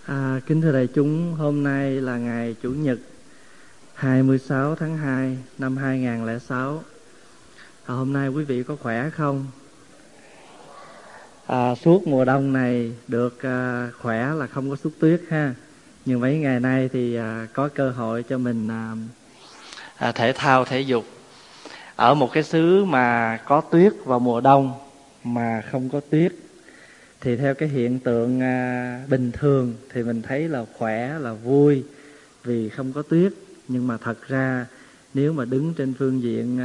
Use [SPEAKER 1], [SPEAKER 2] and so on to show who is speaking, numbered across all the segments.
[SPEAKER 1] Kính thưa đại chúng, hôm nay là ngày Chủ nhật 26 tháng 2 năm 2006. Hôm nay quý vị có khỏe không? Suốt mùa đông này được khỏe là không có sút tuyết ha. Nhưng mấy ngày nay thì có cơ hội cho mình thể thao, thể dục. Ở một cái xứ mà có tuyết vào mùa đông mà không có tuyết, thì theo cái hiện tượng bình thường thì mình thấy là khỏe, là vui vì không có tuyết. Nhưng mà thật ra nếu mà đứng trên phương diện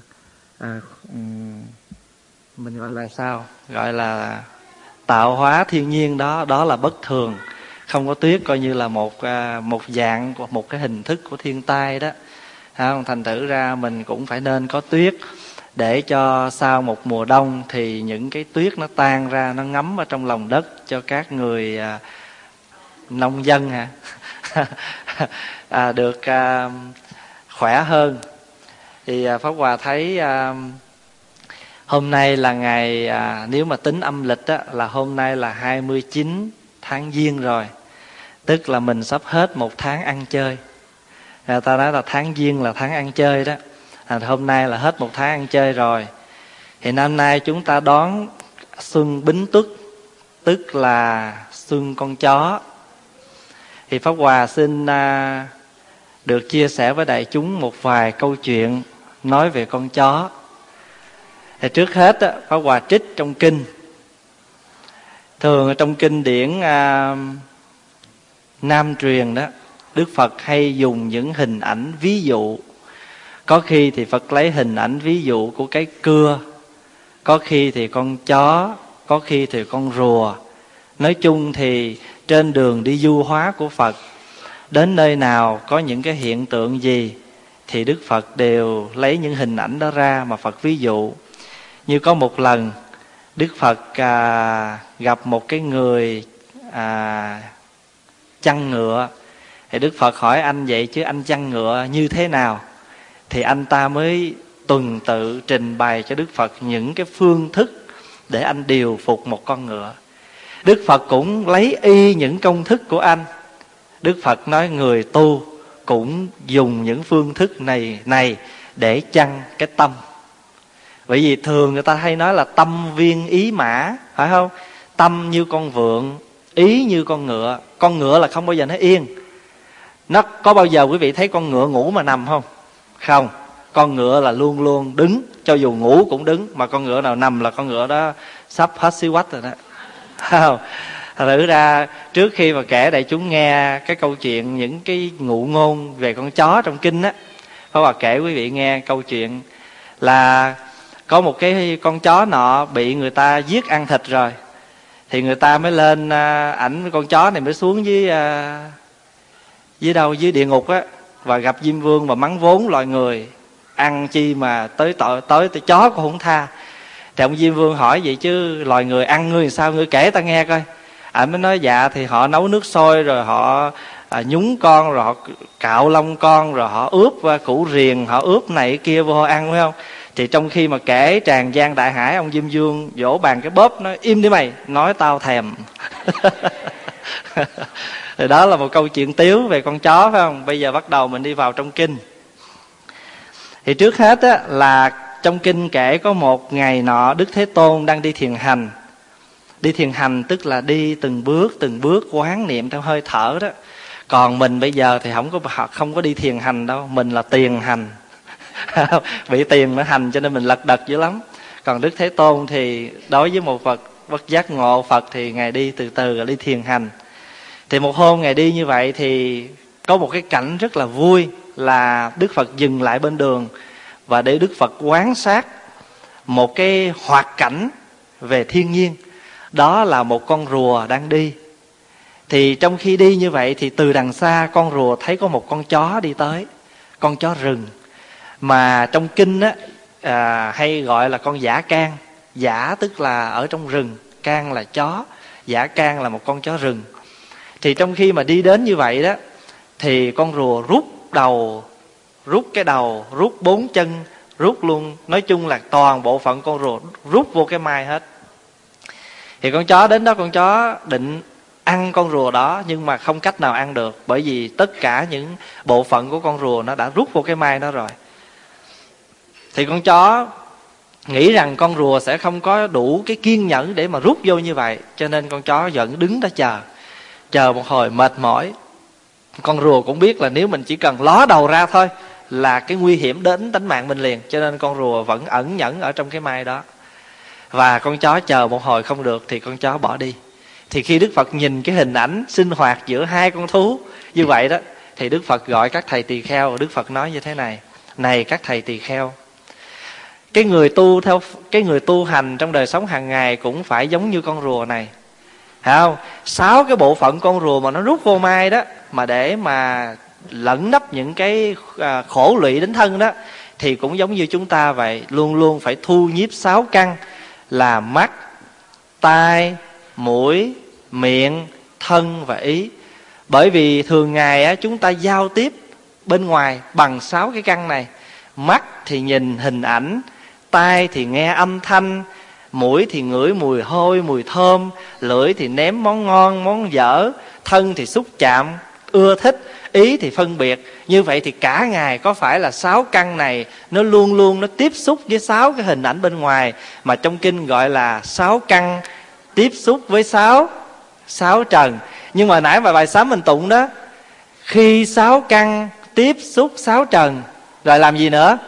[SPEAKER 1] mình gọi là sao? Gọi là tạo hóa thiên nhiên đó, đó là bất thường. Không có tuyết coi như là một dạng, một cái hình thức của thiên tai đó. Thành thử ra mình cũng phải nên có tuyết, để cho sau một mùa đông thì những cái tuyết nó tan ra, nó ngấm ở trong lòng đất cho các người nông dân được khỏe hơn. Thì Pháp Hòa thấy hôm nay là ngày, nếu mà tính âm lịch á, là hôm nay là 29 tháng Giêng rồi. Tức là mình sắp hết một tháng ăn chơi. Ta nói là tháng Giêng là tháng ăn chơi đó. Hôm nay là hết một tháng ăn chơi rồi. Thì năm nay chúng ta đón xuân Bính Tuất, tức là xuân con chó. Thì Pháp Hòa xin được chia sẻ với đại chúng một vài câu chuyện nói về con chó. Thì trước hết Pháp Hòa trích trong kinh. Thường trong kinh điển Nam truyền đó, Đức Phật hay dùng những hình ảnh ví dụ. Có khi thì Phật lấy hình ảnh ví dụ của cái cưa, có khi thì con chó, có khi thì con rùa. Nói chung thì trên đường đi du hóa của Phật, đến nơi nào có những cái hiện tượng gì thì Đức Phật đều lấy những hình ảnh đó ra mà Phật ví dụ. Như có một lần Đức Phật gặp một cái người chăn ngựa. Thì Đức Phật hỏi anh vậy chứ anh chăn ngựa như thế nào? Thì anh ta mới tuần tự trình bày cho Đức Phật những cái phương thức để anh điều phục một con ngựa. Đức Phật cũng lấy y những công thức của anh. Đức Phật nói người tu cũng dùng những phương thức này để chăn cái tâm. Bởi vì thường người ta hay nói là tâm viên ý mã, phải không? Tâm như con vượn, ý như con ngựa. Con ngựa là không bao giờ nó yên. Nó có bao giờ quý vị thấy con ngựa ngủ mà nằm không? Không. Con ngựa là luôn luôn đứng, cho dù ngủ cũng đứng. Mà con ngựa nào nằm là con ngựa đó sắp hết xí quách rồi đó. Không. Thử ra trước khi mà kể đại chúng nghe cái câu chuyện, những cái ngụ ngôn về con chó trong kinh á, Pháp Hòa kể quý vị nghe câu chuyện là có một cái con chó nọ bị người ta giết ăn thịt rồi. Thì người ta mới lên ảnh con chó này mới xuống dưới địa ngục á, và gặp Diêm Vương và mắng vốn loài người, ăn chi mà tới chó cũng không tha. Thì ông Diêm Vương hỏi vậy chứ loài người ăn ngươi sao, ngươi kể ta nghe coi. Ảnh mới nói dạ thì họ nấu nước sôi, rồi họ nhúng con, rồi họ cạo lông con, rồi họ ướp củ riềng, họ ướp này kia vô ăn, phải không? Thì trong khi mà kể tràn gian đại hải, ông Diêm Vương vỗ bàn cái bóp nói im đi mày, nói tao thèm. Thì đó là một câu chuyện tiếu về con chó, phải không? Bây giờ bắt đầu mình đi vào trong kinh. Thì trước hết á, là trong kinh kể có một ngày nọ Đức Thế Tôn đang đi thiền hành. Đi thiền hành tức là đi từng bước quán niệm theo hơi thở đó. Còn mình bây giờ thì không có đi thiền hành đâu, mình là tiền hành. Bị tiền nó hành cho nên mình lật đật dữ lắm. Còn Đức Thế Tôn thì đối với một Phật bất giác ngộ Phật thì Ngài đi từ từ, đi thiền hành. Thì một hôm Ngài đi như vậy thì có một cái cảnh rất là vui, là Đức Phật dừng lại bên đường và để Đức Phật quan sát một cái hoạt cảnh về thiên nhiên. Đó là một con rùa đang đi. Thì trong khi đi như vậy thì từ đằng xa con rùa thấy có một con chó đi tới, con chó rừng. Mà trong kinh á, hay gọi là con dã can. Dã tức là ở trong rừng, can là chó, dã can là một con chó rừng. Thì trong khi mà đi đến như vậy đó, thì con rùa rút cái đầu, rút 4 chân, rút luôn. Nói chung là toàn bộ phận con rùa rút vô cái mai hết. Thì con chó đến đó, con chó định ăn con rùa đó, nhưng mà không cách nào ăn được, bởi vì tất cả những bộ phận của con rùa nó đã rút vô cái mai đó rồi. Thì con chó nghĩ rằng con rùa sẽ không có đủ cái kiên nhẫn để mà rút vô như vậy, cho nên con chó vẫn đứng đó chờ một hồi mệt mỏi. Con rùa cũng biết là nếu mình chỉ cần ló đầu ra thôi là cái nguy hiểm đến tính mạng mình liền, cho nên con rùa vẫn ẩn nhẫn ở trong cái mai đó. Và con chó chờ một hồi không được thì con chó bỏ đi. Thì khi Đức Phật nhìn cái hình ảnh sinh hoạt giữa hai con thú như vậy đó, thì Đức Phật gọi các thầy tỳ kheo, và Đức Phật nói như thế này: này các thầy tỳ kheo, cái người tu hành trong đời sống hàng ngày cũng phải giống như con rùa này, phải không? 6 cái bộ phận con rùa mà nó rút vô mai đó, mà để mà lẫn nấp những cái khổ lụy đến thân đó, thì cũng giống như chúng ta vậy, luôn luôn phải thu nhiếp 6 căn là mắt, tai, mũi, miệng, thân và ý. Bởi vì thường ngày á, chúng ta giao tiếp bên ngoài bằng 6 cái căn này. Mắt thì nhìn hình ảnh, tai thì nghe âm thanh, mũi thì ngửi mùi hôi, mùi thơm, lưỡi thì nếm món ngon, món dở, thân thì xúc chạm, ưa thích, ý thì phân biệt. Như vậy thì cả ngày có phải là 6 căn này nó luôn luôn nó tiếp xúc với 6 cái hình ảnh bên ngoài, mà trong kinh gọi là 6 căn tiếp xúc với 6 trần. Nhưng mà nãy bài sám mình tụng đó, khi 6 căn tiếp xúc 6 trần rồi làm gì nữa?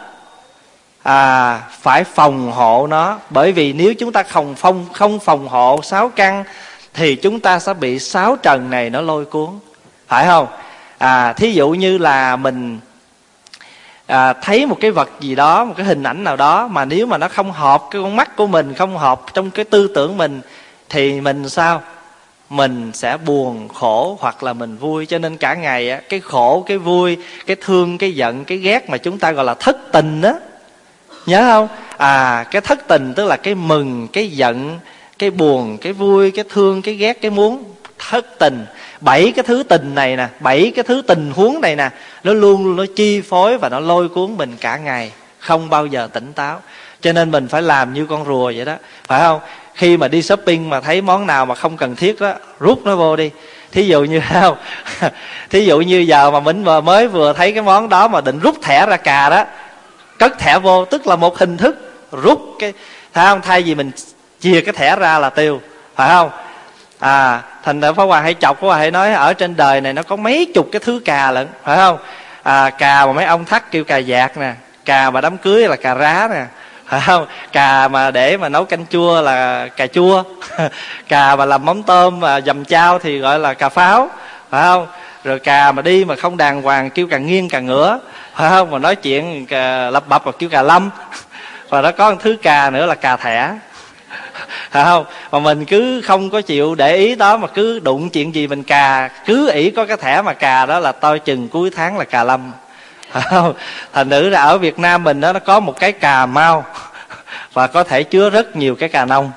[SPEAKER 1] Phải phòng hộ nó. Bởi vì nếu chúng ta không phòng hộ 6 căn thì chúng ta sẽ bị 6 trần này nó lôi cuốn, phải không? Thí dụ như là mình thấy một cái vật gì đó, một cái hình ảnh nào đó, mà nếu mà nó không hợp cái con mắt của mình, không hợp trong cái tư tưởng mình, thì mình sao? Mình sẽ buồn, khổ, hoặc là mình vui. Cho nên cả ngày á, cái khổ, cái vui, cái thương, cái giận, cái ghét mà chúng ta gọi là thất tình đó, nhớ không? Cái thất tình tức là cái mừng, cái giận, cái buồn, cái vui, cái thương, cái ghét, cái muốn. Thất tình, 7 cái thứ tình này nè, 7 cái thứ tình huống này nè, nó luôn nó chi phối và nó lôi cuốn mình cả ngày, không bao giờ tỉnh táo. Cho nên mình phải làm như con rùa vậy đó, phải không? Khi mà đi shopping mà thấy món nào mà không cần thiết đó, rút nó vô đi. Thí dụ như không thí dụ như giờ mà mình mới vừa thấy cái món đó mà định rút thẻ ra cà đó, cất thẻ vô, tức là một hình thức rút cái, phải không? Thay vì mình chia cái thẻ ra là tiêu, phải không? Thành ra Pháp Hòa hay chọc, Pháp Hòa hay nói ở trên đời này nó có mấy chục cái thứ cà lận, phải không? Cà mà mấy ông thắt kêu cà dạt nè, cà mà đám cưới là cà rá nè, phải không? Cà mà để mà nấu canh chua là cà chua cà mà làm mắm tôm mà dầm chao thì gọi là cà pháo, phải không? Rồi cà mà đi mà không đàng hoàng kêu cà nghiêng cà ngửa, phải không? Mà nói chuyện cà lập bập mà kêu cà lâm và nó có một thứ cà nữa là cà thẻ, phải không? Mà mình cứ không có chịu để ý đó, mà cứ đụng chuyện gì mình cà, cứ ỷ có cái thẻ mà cà đó là tôi chừng cuối tháng là cà lâm, phải không? Thành thử ra ở Việt Nam mình đó, nó có một cái Cà Mau và có thể chứa rất nhiều cái cà nông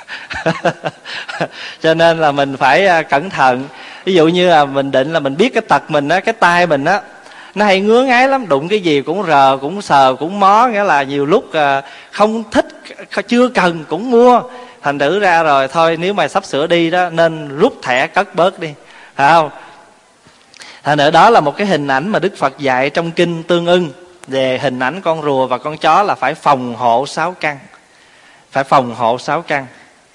[SPEAKER 1] cho nên là mình phải cẩn thận. Ví dụ như là mình định là mình biết cái tật mình á, cái tay mình á nó hay ngứa ngáy lắm, đụng cái gì cũng rờ, cũng sờ, cũng mó, nghĩa là nhiều lúc không thích, chưa cần cũng mua. Thành thử ra rồi thôi, nếu mà sắp sửa đi đó nên rút thẻ cất bớt đi, phải không? Thành ra đó là một cái hình ảnh mà Đức Phật dạy trong kinh Tương Ưng về hình ảnh con rùa và con chó, là phải phòng hộ 6 căn, phải phòng hộ 6 căn.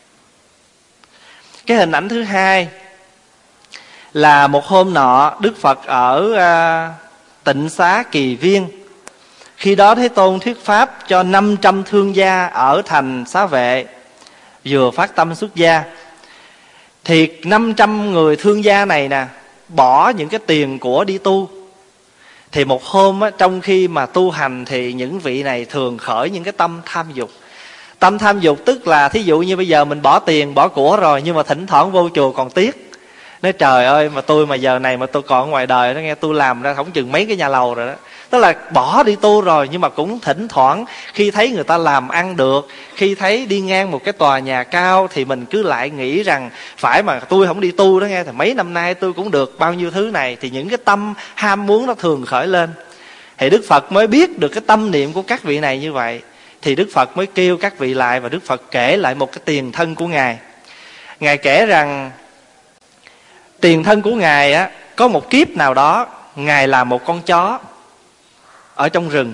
[SPEAKER 1] Cái hình ảnh thứ hai là một hôm nọ Đức Phật ở Tịnh Xá Kỳ Viên. Khi đó Thế Tôn thuyết pháp cho 500 thương gia ở thành Xá Vệ, vừa phát tâm xuất gia. Thì 500 người thương gia này nè, bỏ những cái tiền của đi tu. Thì một hôm á, trong khi mà tu hành thì những vị này thường khởi những cái tâm tham dục. Tâm tham dục tức là thí dụ như bây giờ mình bỏ tiền, bỏ của rồi, nhưng mà thỉnh thoảng vô chùa còn tiếc. Nói trời ơi, mà tôi mà giờ này mà tôi còn ngoài đời, nó nghe tôi làm ra không chừng mấy cái nhà lầu rồi đó. Tức là bỏ đi tu rồi, nhưng mà cũng thỉnh thoảng khi thấy người ta làm ăn được, khi thấy đi ngang một cái tòa nhà cao, thì mình cứ lại nghĩ rằng phải mà tôi không đi tu đó nghe, thì mấy năm nay tôi cũng được bao nhiêu thứ này. Thì những cái tâm ham muốn nó thường khởi lên. Thì Đức Phật mới biết được cái tâm niệm của các vị này như vậy. Thì Đức Phật mới kêu các vị lại, và Đức Phật kể lại một cái tiền thân của Ngài. Ngài kể rằng tiền thân của Ngài á, có một kiếp nào đó Ngài là một con chó ở trong rừng,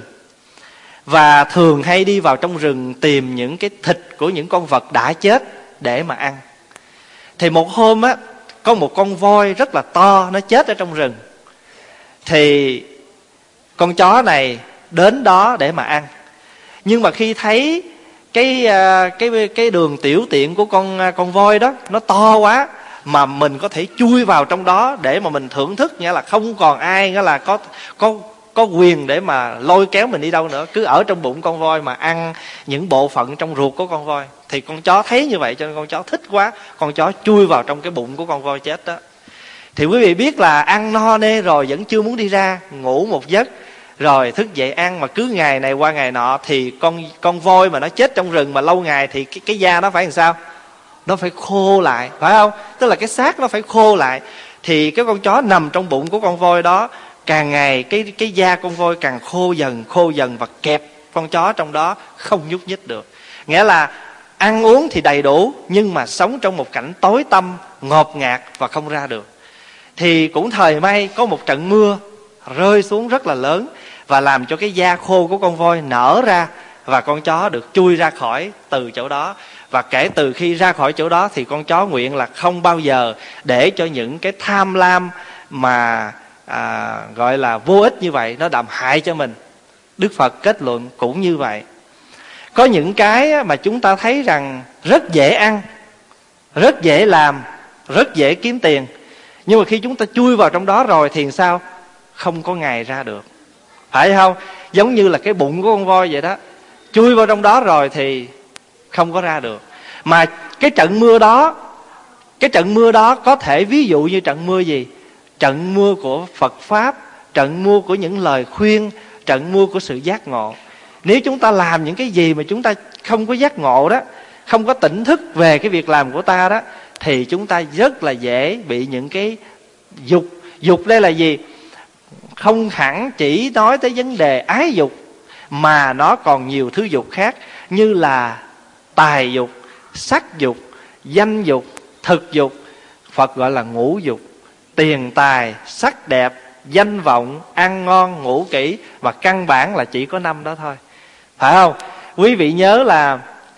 [SPEAKER 1] và thường hay đi vào trong rừng tìm những cái thịt của những con vật đã chết để mà ăn. Thì một hôm á, có một con voi rất là to, nó chết ở trong rừng. Thì con chó này đến đó để mà ăn. Nhưng mà khi thấy cái đường tiểu tiện của con voi đó nó to quá, mà mình có thể chui vào trong đó để mà mình thưởng thức, nghĩa là không còn ai nghĩa là có quyền để mà lôi kéo mình đi đâu nữa, cứ ở trong bụng con voi mà ăn những bộ phận trong ruột của con voi. Thì con chó thấy như vậy cho nên con chó thích quá, con chó chui vào trong cái bụng của con voi chết đó. Thì quý vị biết là ăn no nê rồi vẫn chưa muốn đi ra, ngủ một giấc rồi thức dậy ăn, mà cứ ngày này qua ngày nọ thì con voi mà nó chết trong rừng mà lâu ngày thì cái da nó phải làm sao? Nó phải khô lại, phải không? Tức là cái xác nó phải khô lại. Thì cái con chó nằm trong bụng của con voi đó, càng ngày cái da con voi càng khô dần và kẹp con chó trong đó không nhúc nhích được. Nghĩa là ăn uống thì đầy đủ, nhưng mà sống trong một cảnh tối tăm, ngột ngạt và không ra được. Thì cũng thời may có một trận mưa rơi xuống rất là lớn, và làm cho cái da khô của con voi nở ra, và con chó được chui ra khỏi từ chỗ đó. Và kể từ khi ra khỏi chỗ đó thì con chó nguyện là không bao giờ để cho những cái tham lam mà gọi là vô ích như vậy nó đàm hại cho mình. Đức Phật kết luận cũng như vậy. Có những cái mà chúng ta thấy rằng rất dễ ăn, rất dễ làm, rất dễ kiếm tiền, nhưng mà khi chúng ta chui vào trong đó rồi thì sao? Không có ngày ra được, phải không? Giống như là cái bụng của con voi vậy đó, chui vào trong đó rồi thì không có ra được. Mà cái trận mưa đó có thể ví dụ như trận mưa gì? Trận mưa của Phật Pháp, trận mưa của những lời khuyên, trận mưa của sự giác ngộ. Nếu chúng ta làm những cái gì mà chúng ta không có giác ngộ đó, không có tỉnh thức về cái việc làm của ta đó, thì chúng ta rất là dễ bị những cái dục. Dục đây là gì? Không hẳn chỉ nói tới vấn đề ái dục, mà nó còn nhiều thứ dục khác, như là tài dục, sắc dục, danh dục, thực dục. Phật gọi là ngũ dục: tiền tài, sắc đẹp, danh vọng, ăn ngon, ngủ kỹ. Và căn bản là chỉ có 5 đó thôi, phải không? Quý vị nhớ là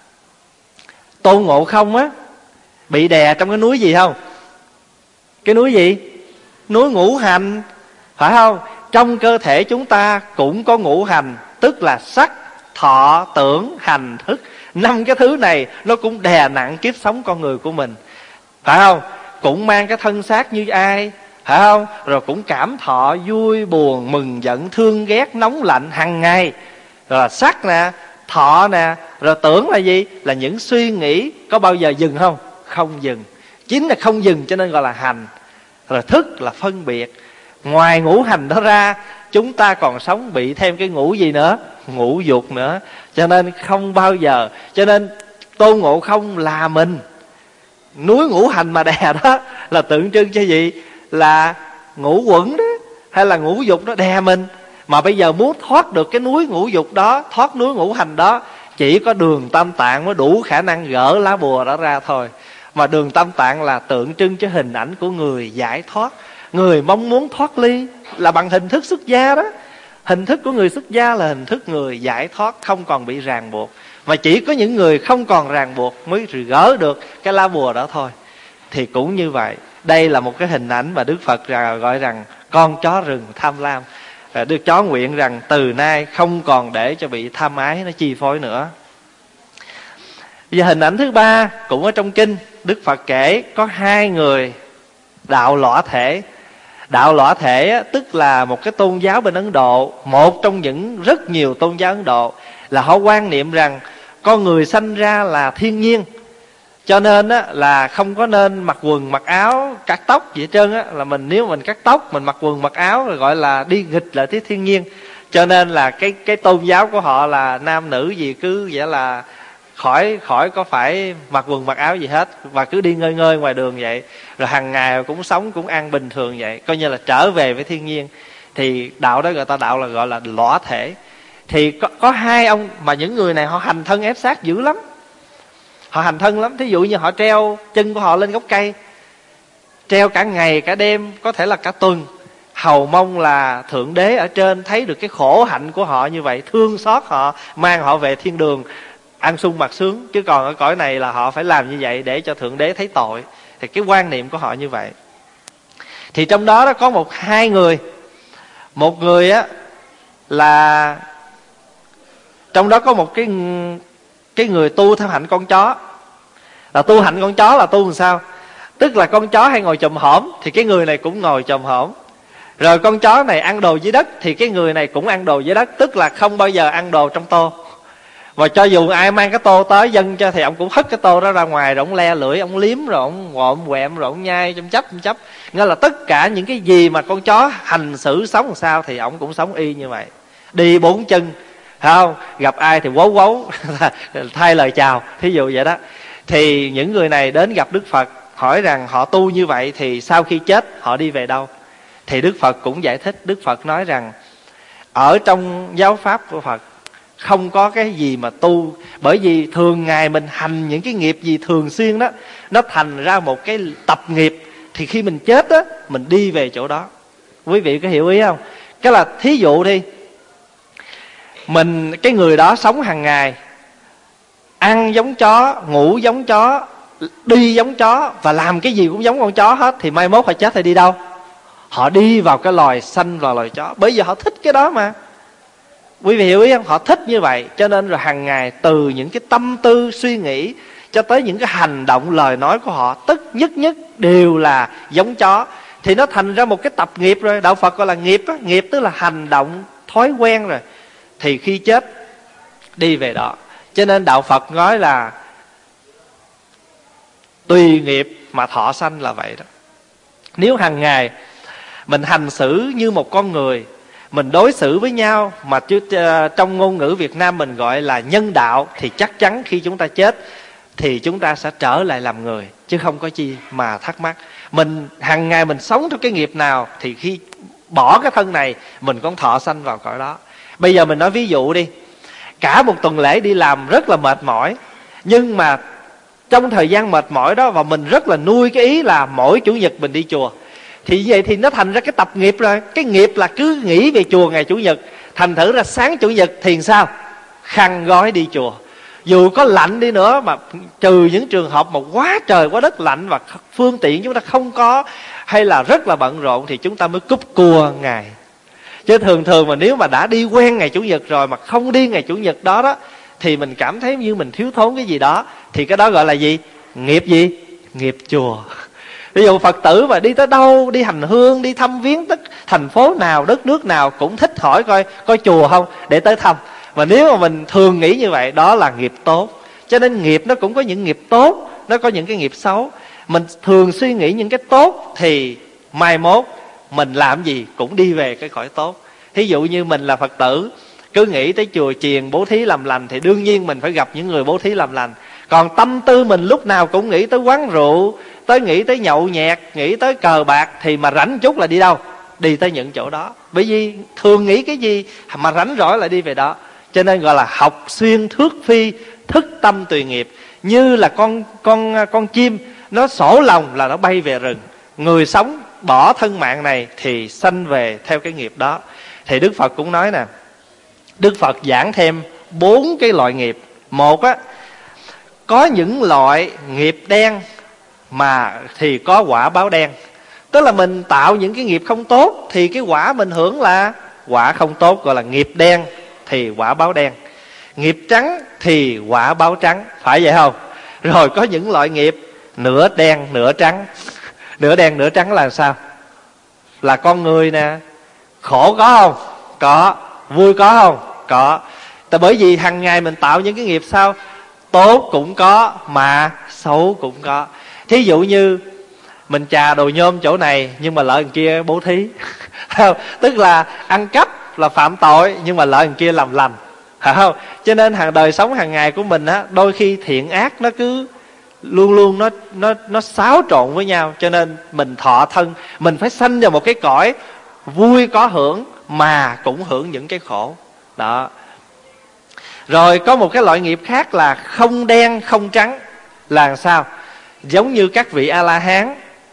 [SPEAKER 1] Tôn Ngộ Không á, bị đè trong cái núi gì không? Cái núi gì? Núi ngũ hành, phải không? Trong cơ thể chúng ta cũng có ngũ hành, tức là sắc, thọ, tưởng, hành, thức. 5 cái thứ này nó cũng đè nặng kiếp sống con người của mình, phải không? Cũng mang cái thân xác như ai, phải không? Rồi cũng cảm thọ vui buồn, mừng giận, thương ghét, nóng lạnh hàng ngày. Rồi là sắc nè, thọ nè, rồi tưởng là gì? Là những suy nghĩ. Có bao giờ dừng không? Không dừng. Chính là không dừng cho nên gọi là hành. Rồi thức là phân biệt. Ngoài ngũ hành đó ra, chúng ta còn sống bị thêm cái ngũ gì nữa? Ngũ dục nữa. Cho nên không bao giờ. Cho nên Tôn Ngộ Không là mình. Núi ngũ hành mà đè đó là tượng trưng cho gì? Là ngũ quẩn đó, hay là ngũ dục đó đè mình. Mà bây giờ muốn thoát được cái núi ngũ dục đó, thoát núi ngũ hành đó, chỉ có Đường Tam Tạng mới đủ khả năng gỡ lá bùa đó ra thôi. Mà Đường Tam Tạng là tượng trưng cho hình ảnh của người giải thoát. Người mong muốn thoát ly là bằng hình thức xuất gia đó. Hình thức của người xuất gia là hình thức người giải thoát, không còn bị ràng buộc. Mà chỉ có những người không còn ràng buộc mới gỡ được cái lá bùa đó thôi. Thì cũng như vậy, đây là một cái hình ảnh mà Đức Phật gọi rằng con chó rừng tham lam. Đức chó nguyện rằng từ nay không còn để cho bị tham ái nó chi phối nữa. Và hình ảnh thứ ba cũng ở trong kinh, Đức Phật kể có 2 người đạo lõa thể. Đạo lõa thể tức là một cái tôn giáo bên Ấn Độ, một trong những rất nhiều tôn giáo Ấn Độ, là họ quan niệm rằng con người sanh ra là thiên nhiên, cho nên là không có nên mặc quần mặc áo cắt tóc gì hết trơn á. Là nếu mình cắt tóc, mình mặc quần mặc áo rồi gọi là đi nghịch lại với thiên nhiên. Cho nên là cái tôn giáo của họ là nam nữ gì cứ vậy là khỏi có phải mặc quần mặc áo gì hết, và cứ đi ngơi ngơi ngoài đường vậy, rồi hàng ngày cũng sống cũng ăn bình thường vậy, coi như là trở về với thiên nhiên. Thì đạo đó đạo là gọi là lõa thể. Thì có 2 ông mà những người này họ hành thân ép sát dữ lắm. Họ hành thân lắm. Thí dụ như họ treo chân của họ lên gốc cây, treo cả ngày cả đêm, có thể là cả tuần, hầu mong là Thượng Đế ở trên thấy được cái khổ hạnh của họ như vậy, thương xót họ, mang họ về thiên đường ăn sung mặc sướng. Chứ còn ở cõi này là họ phải làm như vậy để cho Thượng Đế thấy tội. Thì cái quan niệm của họ như vậy. Thì trong đó có hai người. Một người á là trong đó có một cái người tu theo hạnh con chó. Là tu hạnh con chó là tu làm sao? Tức là con chó hay ngồi chồm hổm thì cái người này cũng ngồi chồm hổm. Rồi con chó này ăn đồ dưới đất thì cái người này cũng ăn đồ dưới đất. Tức là không bao giờ ăn đồ trong tô. Và cho dù ai mang cái tô tới dâng cho thì ông cũng hất cái tô đó ra ngoài, rồi ông le lưỡi, ông liếm, rồi ông ngộm quẹm, rồi ông nhai chăm chấp. Nghĩa là tất cả những cái gì mà con chó hành xử sống làm sao thì ông cũng sống y như vậy. Đi bốn chân, không gặp ai thì quấu quấu thay lời chào, thí dụ vậy đó. Thì những người này đến gặp Đức Phật, hỏi rằng họ tu như vậy thì sau khi chết họ đi về đâu? Thì Đức Phật cũng giải thích. Đức Phật nói rằng ở trong giáo pháp của Phật không có cái gì mà tu. Bởi vì thường ngày mình hành những cái nghiệp gì thường xuyên đó, nó thành ra một cái tập nghiệp. Thì khi mình chết á, mình đi về chỗ đó. Quý vị có hiểu ý không? Cái là thí dụ đi, cái người đó sống hàng ngày, ăn giống chó, ngủ giống chó, đi giống chó, và làm cái gì cũng giống con chó hết, thì mai mốt họ chết thì đi đâu? Họ đi vào cái loài sanh và loài chó. Bởi vì họ thích cái đó mà. Quý vị hiểu ý không? Họ thích như vậy. Cho nên rồi hàng ngày từ những cái tâm tư suy nghĩ cho tới những cái hành động lời nói của họ, nhất đều là giống chó. Thì nó thành ra một cái tập nghiệp rồi. Đạo Phật gọi là nghiệp á. Nghiệp tức là hành động thói quen rồi. Thì khi chết đi về đó. Cho nên Đạo Phật nói là tùy nghiệp mà thọ sanh là vậy đó. Nếu hàng ngày mình hành xử như một con người, mình đối xử với nhau mà trong ngôn ngữ Việt Nam mình gọi là nhân đạo, thì chắc chắn khi chúng ta chết thì chúng ta sẽ trở lại làm người, chứ không có chi mà thắc mắc. Mình hàng ngày mình sống theo cái nghiệp nào thì khi bỏ cái thân này mình còn thọ sanh vào cõi đó. Bây giờ mình nói ví dụ đi, cả một tuần lễ đi làm rất là mệt mỏi, nhưng mà trong thời gian mệt mỏi đó, và mình rất là nuôi cái ý là mỗi Chủ nhật mình đi chùa, thì vậy thì nó thành ra cái tập nghiệp rồi. Cái nghiệp là cứ nghĩ về chùa ngày Chủ nhật. Thành thử ra sáng Chủ nhật thì sao? Khăn gói đi chùa. Dù có lạnh đi nữa, mà trừ những trường hợp mà quá trời quá đất lạnh và phương tiện chúng ta không có, hay là rất là bận rộn, thì chúng ta mới cúp cua ngày. Chứ thường mà nếu mà đã đi quen ngày Chủ nhật rồi mà không đi ngày Chủ nhật đó đó, thì mình cảm thấy như mình thiếu thốn cái gì đó. Thì cái đó gọi là gì? Nghiệp gì? Nghiệp chùa. Ví dụ Phật tử mà đi tới đâu, đi hành hương, đi thăm viếng tất thành phố nào, đất nước nào cũng thích hỏi coi chùa không để tới thăm. Mà nếu mà mình thường nghĩ như vậy, đó là nghiệp tốt. Cho nên nghiệp nó cũng có những nghiệp tốt, nó có những cái nghiệp xấu. Mình thường suy nghĩ những cái tốt thì mai mốt mình làm gì cũng đi về cái cõi tốt. Thí dụ như mình là Phật tử, cứ nghĩ tới chùa chiền bố thí làm lành, thì đương nhiên mình phải gặp những người bố thí làm lành. Còn tâm tư mình lúc nào cũng nghĩ tới quán rượu, nghĩ tới nhậu nhẹt, nghĩ tới cờ bạc, thì mà rảnh chút là đi đâu? Đi tới những chỗ đó. Bởi vì thường nghĩ cái gì mà rảnh rỗi là đi về đó. Cho nên gọi là học xuyên thước phi, thức tâm tùy nghiệp. Như là con chim, nó sổ lòng là nó bay về rừng. Người sống bỏ thân mạng này thì sanh về theo cái nghiệp đó. Thì Đức Phật cũng nói nè, Đức Phật giảng thêm 4 cái loại nghiệp. Một á, có những loại nghiệp đen mà thì có quả báo đen. Tức là mình tạo những cái nghiệp không tốt thì cái quả mình hưởng là quả không tốt, gọi là nghiệp đen thì quả báo đen. Nghiệp trắng thì quả báo trắng, phải vậy không? Rồi có những loại nghiệp nửa đen nửa trắng. Nửa đen nửa trắng là sao? Là con người nè. Khổ có không? Có. Vui có không? Có. Tại bởi vì hàng ngày mình tạo những cái nghiệp sao? Tốt cũng có mà xấu cũng có. Thí dụ như mình chà đồ nhôm chỗ này nhưng mà lợi thằng kia bố thí. Tức là ăn cắp là phạm tội nhưng mà lợi thằng kia làm lành. Không? Cho nên hàng đời sống hàng ngày của mình á, đôi khi thiện ác nó cứ luôn luôn nó xáo trộn với nhau. Cho nên mình thọ thân, mình phải sanh vào một cái cõi vui có hưởng mà cũng hưởng những cái khổ đó. Rồi có một cái loại nghiệp khác là không đen không trắng. Là sao? Giống như các vị A-la-hán,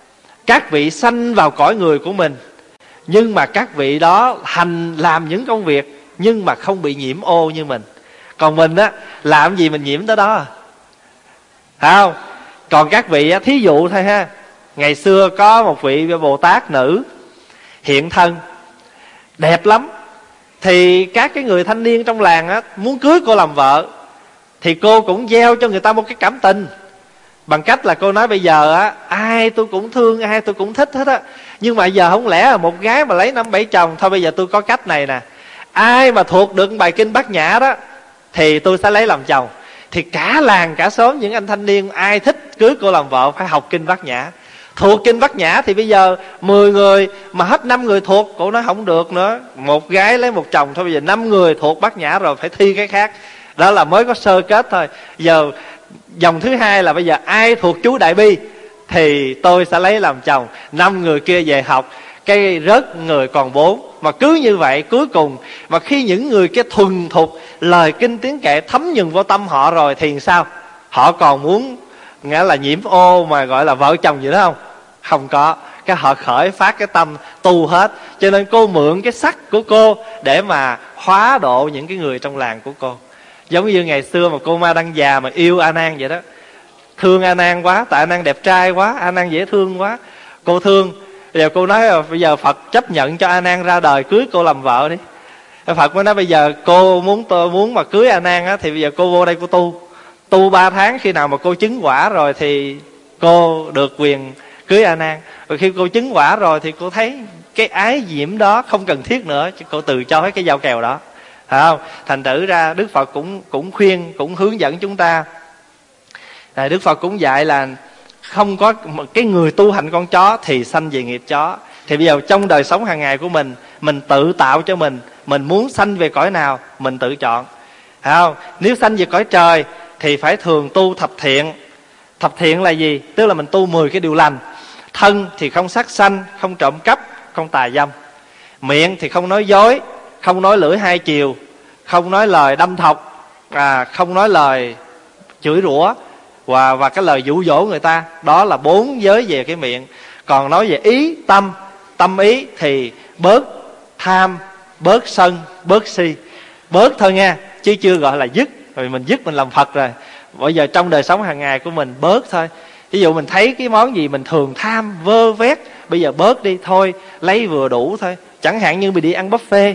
[SPEAKER 2] Các vị sanh vào cõi người của mình, nhưng mà các vị đó làm những công việc nhưng mà không bị nhiễm ô như mình. Còn mình á, làm gì mình nhiễm tới đó, phải không? Còn các vị á, thí dụ thôi ha, ngày xưa có một vị Bồ Tát nữ hiện thân đẹp lắm, thì các cái người thanh niên trong làng á muốn cưới cô làm vợ, thì cô cũng gieo cho người ta một cái cảm tình, bằng cách là cô nói bây giờ á, ai tôi cũng thương, ai tôi cũng thích hết á, nhưng mà giờ không lẽ là một gái mà lấy 5-7 chồng. Thôi bây giờ tôi có cách này nè, ai mà thuộc được bài kinh Bát Nhã đó thì tôi sẽ lấy làm chồng. Thì cả làng cả xóm những anh thanh niên ai thích cưới cô làm vợ phải học kinh Bát Nhã. Thuộc kinh Bát Nhã thì bây giờ 10 người mà hết 5 người thuộc, cô nói không được nữa, một gái lấy một chồng. Thôi bây giờ 5 người thuộc Bát Nhã rồi, phải thi cái khác. Đó là mới có sơ kết thôi. Giờ dòng thứ hai là bây giờ ai thuộc chú Đại Bi thì tôi sẽ lấy làm chồng. 5 người kia về học, cái rớt người còn 4. Mà cứ như vậy cuối cùng, mà khi những người kia thuần thục lời kinh tiếng kệ thấm nhuần vô tâm họ rồi thì sao? Họ còn muốn nghĩa là nhiễm ô mà gọi là vợ chồng gì đó không? Không có. Cái họ khởi phát cái tâm tu hết. Cho nên cô mượn cái sắc của cô để mà hóa độ những cái người trong làng của cô. Giống như ngày xưa mà cô Ma Đăng Già mà yêu A Nan vậy đó. Thương A Nan quá, tại A Nan đẹp trai quá, A Nan dễ thương quá, cô thương. Bây giờ cô nói là bây giờ Phật chấp nhận cho A Nan ra đời, cưới cô làm vợ đi. Phật mới nói bây giờ cô tôi muốn mà cưới A Nan á, thì bây giờ cô vô đây cô tu 3 tháng, khi nào mà cô chứng quả rồi thì cô được quyền cưới A Nan. Rồi khi cô chứng quả rồi thì cô thấy cái ái diễm đó không cần thiết nữa, cô từ chối cái giao kèo đó, phải không? Thành thử ra Đức Phật cũng khuyên, cũng hướng dẫn chúng ta. Đức Phật cũng dạy là không có cái người tu hành con chó thì sanh về nghiệp chó. Thì bây giờ trong đời sống hàng ngày của mình tự tạo cho mình muốn sanh về cõi nào mình tự chọn, phải không? Nếu sanh về cõi trời thì phải thường tu thập thiện. Thập thiện là gì? Tức là mình tu 10 cái điều lành. Thân thì không sát sanh, không trộm cắp, không tà dâm. Miệng thì không nói dối, không nói lưỡi hai chiều, không nói lời đâm thọc, không nói lời chửi rủa và cái lời dụ dỗ người ta. Đó là 4 giới về cái miệng. Còn nói về ý, tâm ý thì bớt tham, bớt sân, bớt si. Bớt thôi nha, chứ chưa gọi là dứt. Rồi mình dứt mình làm Phật rồi. Bây giờ trong đời sống hàng ngày của mình bớt thôi. Ví dụ mình thấy cái món gì mình thường tham, vơ vét, bây giờ bớt đi thôi, lấy vừa đủ thôi. Chẳng hạn như mình đi ăn buffet,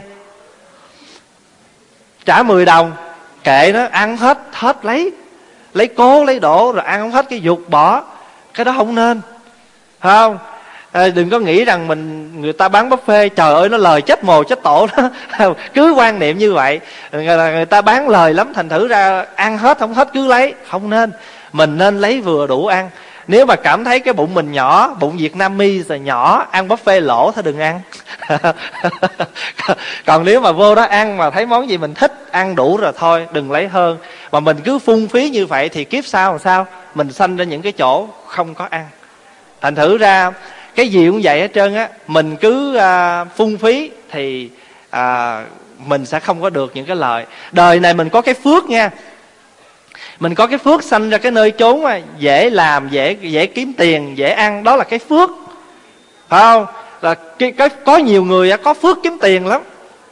[SPEAKER 2] trả 10 đồng, kệ nó, ăn hết lấy cố lấy đổ, rồi ăn không hết cái dục bỏ. Cái đó không nên, phải không? Đừng có nghĩ rằng người ta bán buffet, trời ơi nó lời chết mồ chết tổ đó. Cứ quan niệm như vậy, người ta bán lời lắm, thành thử ra ăn hết không hết cứ lấy. Không nên, mình nên lấy vừa đủ ăn. Nếu mà cảm thấy cái bụng mình nhỏ, bụng Việt Nam mi rồi nhỏ, ăn buffet lỗ thôi đừng ăn. Còn nếu mà vô đó ăn mà thấy món gì mình thích, ăn đủ rồi thôi, đừng lấy hơn. Mà mình cứ phung phí như vậy thì kiếp sau làm sao? Mình sanh ra những cái chỗ không có ăn. Thành thử ra cái gì cũng vậy hết trơn á, mình cứ phung phí thì mình sẽ không có được những cái lợi. Đời này mình có cái phước nha, mình có cái phước sanh ra cái nơi chốn mà dễ làm, dễ kiếm tiền, dễ ăn, đó là cái phước, phải không? Là có nhiều người có phước kiếm tiền lắm,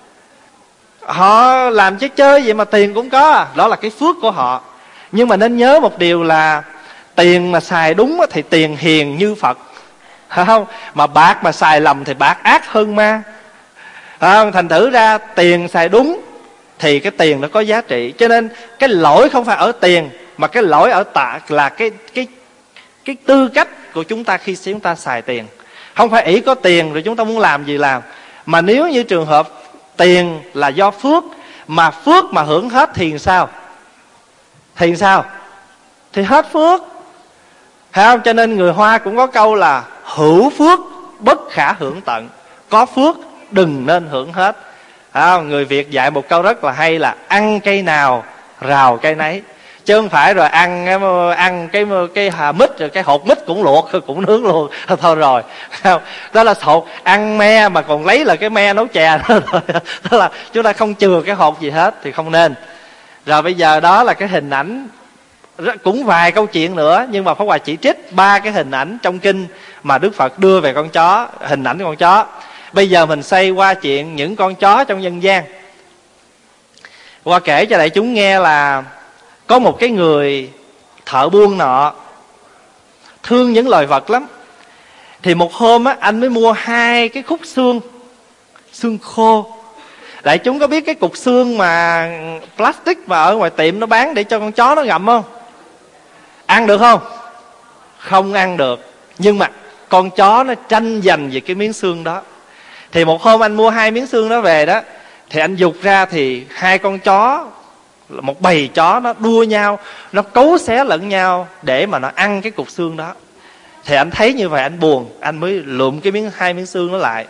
[SPEAKER 2] họ làm chơi vậy mà tiền cũng có, đó là cái phước của họ. Nhưng mà nên nhớ một điều là tiền mà xài đúng thì tiền hiền như Phật, phải không? Mà bạc mà xài lầm thì bạc ác hơn ma, phải không? Thành thử ra tiền xài đúng thì cái tiền nó có giá trị. Cho nên cái lỗi không phải ở tiền, mà cái lỗi ở là cái tư cách của chúng ta khi chúng ta xài tiền. Không phải ỷ có tiền rồi chúng ta muốn làm gì làm. Mà nếu như trường hợp tiền là do phước, mà phước mà hưởng hết thì sao? Thì sao? Thì hết phước, phải không? Cho nên người Hoa cũng có câu là hữu phước bất khả hưởng tận. Có phước đừng nên hưởng hết. Người Việt dạy một câu rất là hay là ăn cây nào rào cây nấy, chứ không phải rồi ăn cái hà mít rồi cái hột mít cũng luộc cũng nướng luôn thôi rồi. Đó là hột ăn me mà còn lấy là cái me nấu chè đó rồi. Đó là chúng ta không chừa cái hột gì hết thì không nên. Rồi bây giờ đó là cái hình ảnh cũng vài câu chuyện nữa, nhưng mà Pháp Hòa chỉ trích 3 cái hình ảnh trong kinh mà Đức Phật đưa về con chó, hình ảnh con chó. Bây giờ mình xoay qua chuyện những con chó trong dân gian. Hòa kể cho đại chúng nghe là có một cái người thợ buôn nọ thương những loài vật lắm. Thì một hôm á, anh mới mua 2 cái khúc xương khô. Đại chúng có biết cái cục xương mà plastic mà ở ngoài tiệm nó bán để cho con chó nó gặm không? Ăn được không? Không ăn được. Nhưng mà con chó nó tranh giành về cái miếng xương đó. Thì một hôm anh mua 2 miếng xương đó về đó, thì anh giục ra thì 2 con chó, một bầy chó nó đua nhau, nó cấu xé lẫn nhau để mà nó ăn cái cục xương đó. Thì anh thấy như vậy anh buồn, anh mới lượm cái 2 miếng xương đó lại.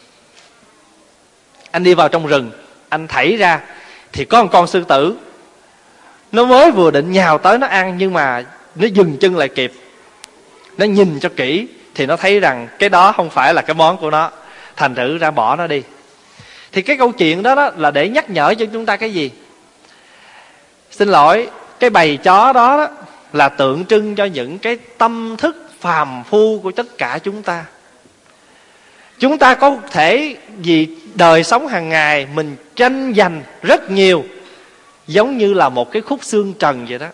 [SPEAKER 2] Anh đi vào trong rừng, anh thảy ra thì có một con sư tử. Nó mới vừa định nhào tới nó ăn, nhưng mà nó dừng chân lại kịp. Nó nhìn cho kỹ thì nó thấy rằng cái đó không phải là cái món của nó, thành thử ra bỏ nó đi. Thì cái câu chuyện đó là để nhắc nhở cho chúng ta cái gì? Xin lỗi, cái bầy chó đó là tượng trưng cho những cái tâm thức phàm phu của tất cả chúng ta. Chúng ta có thể vì đời sống hàng ngày mình tranh giành rất nhiều, giống như là một cái khúc xương trần vậy đó.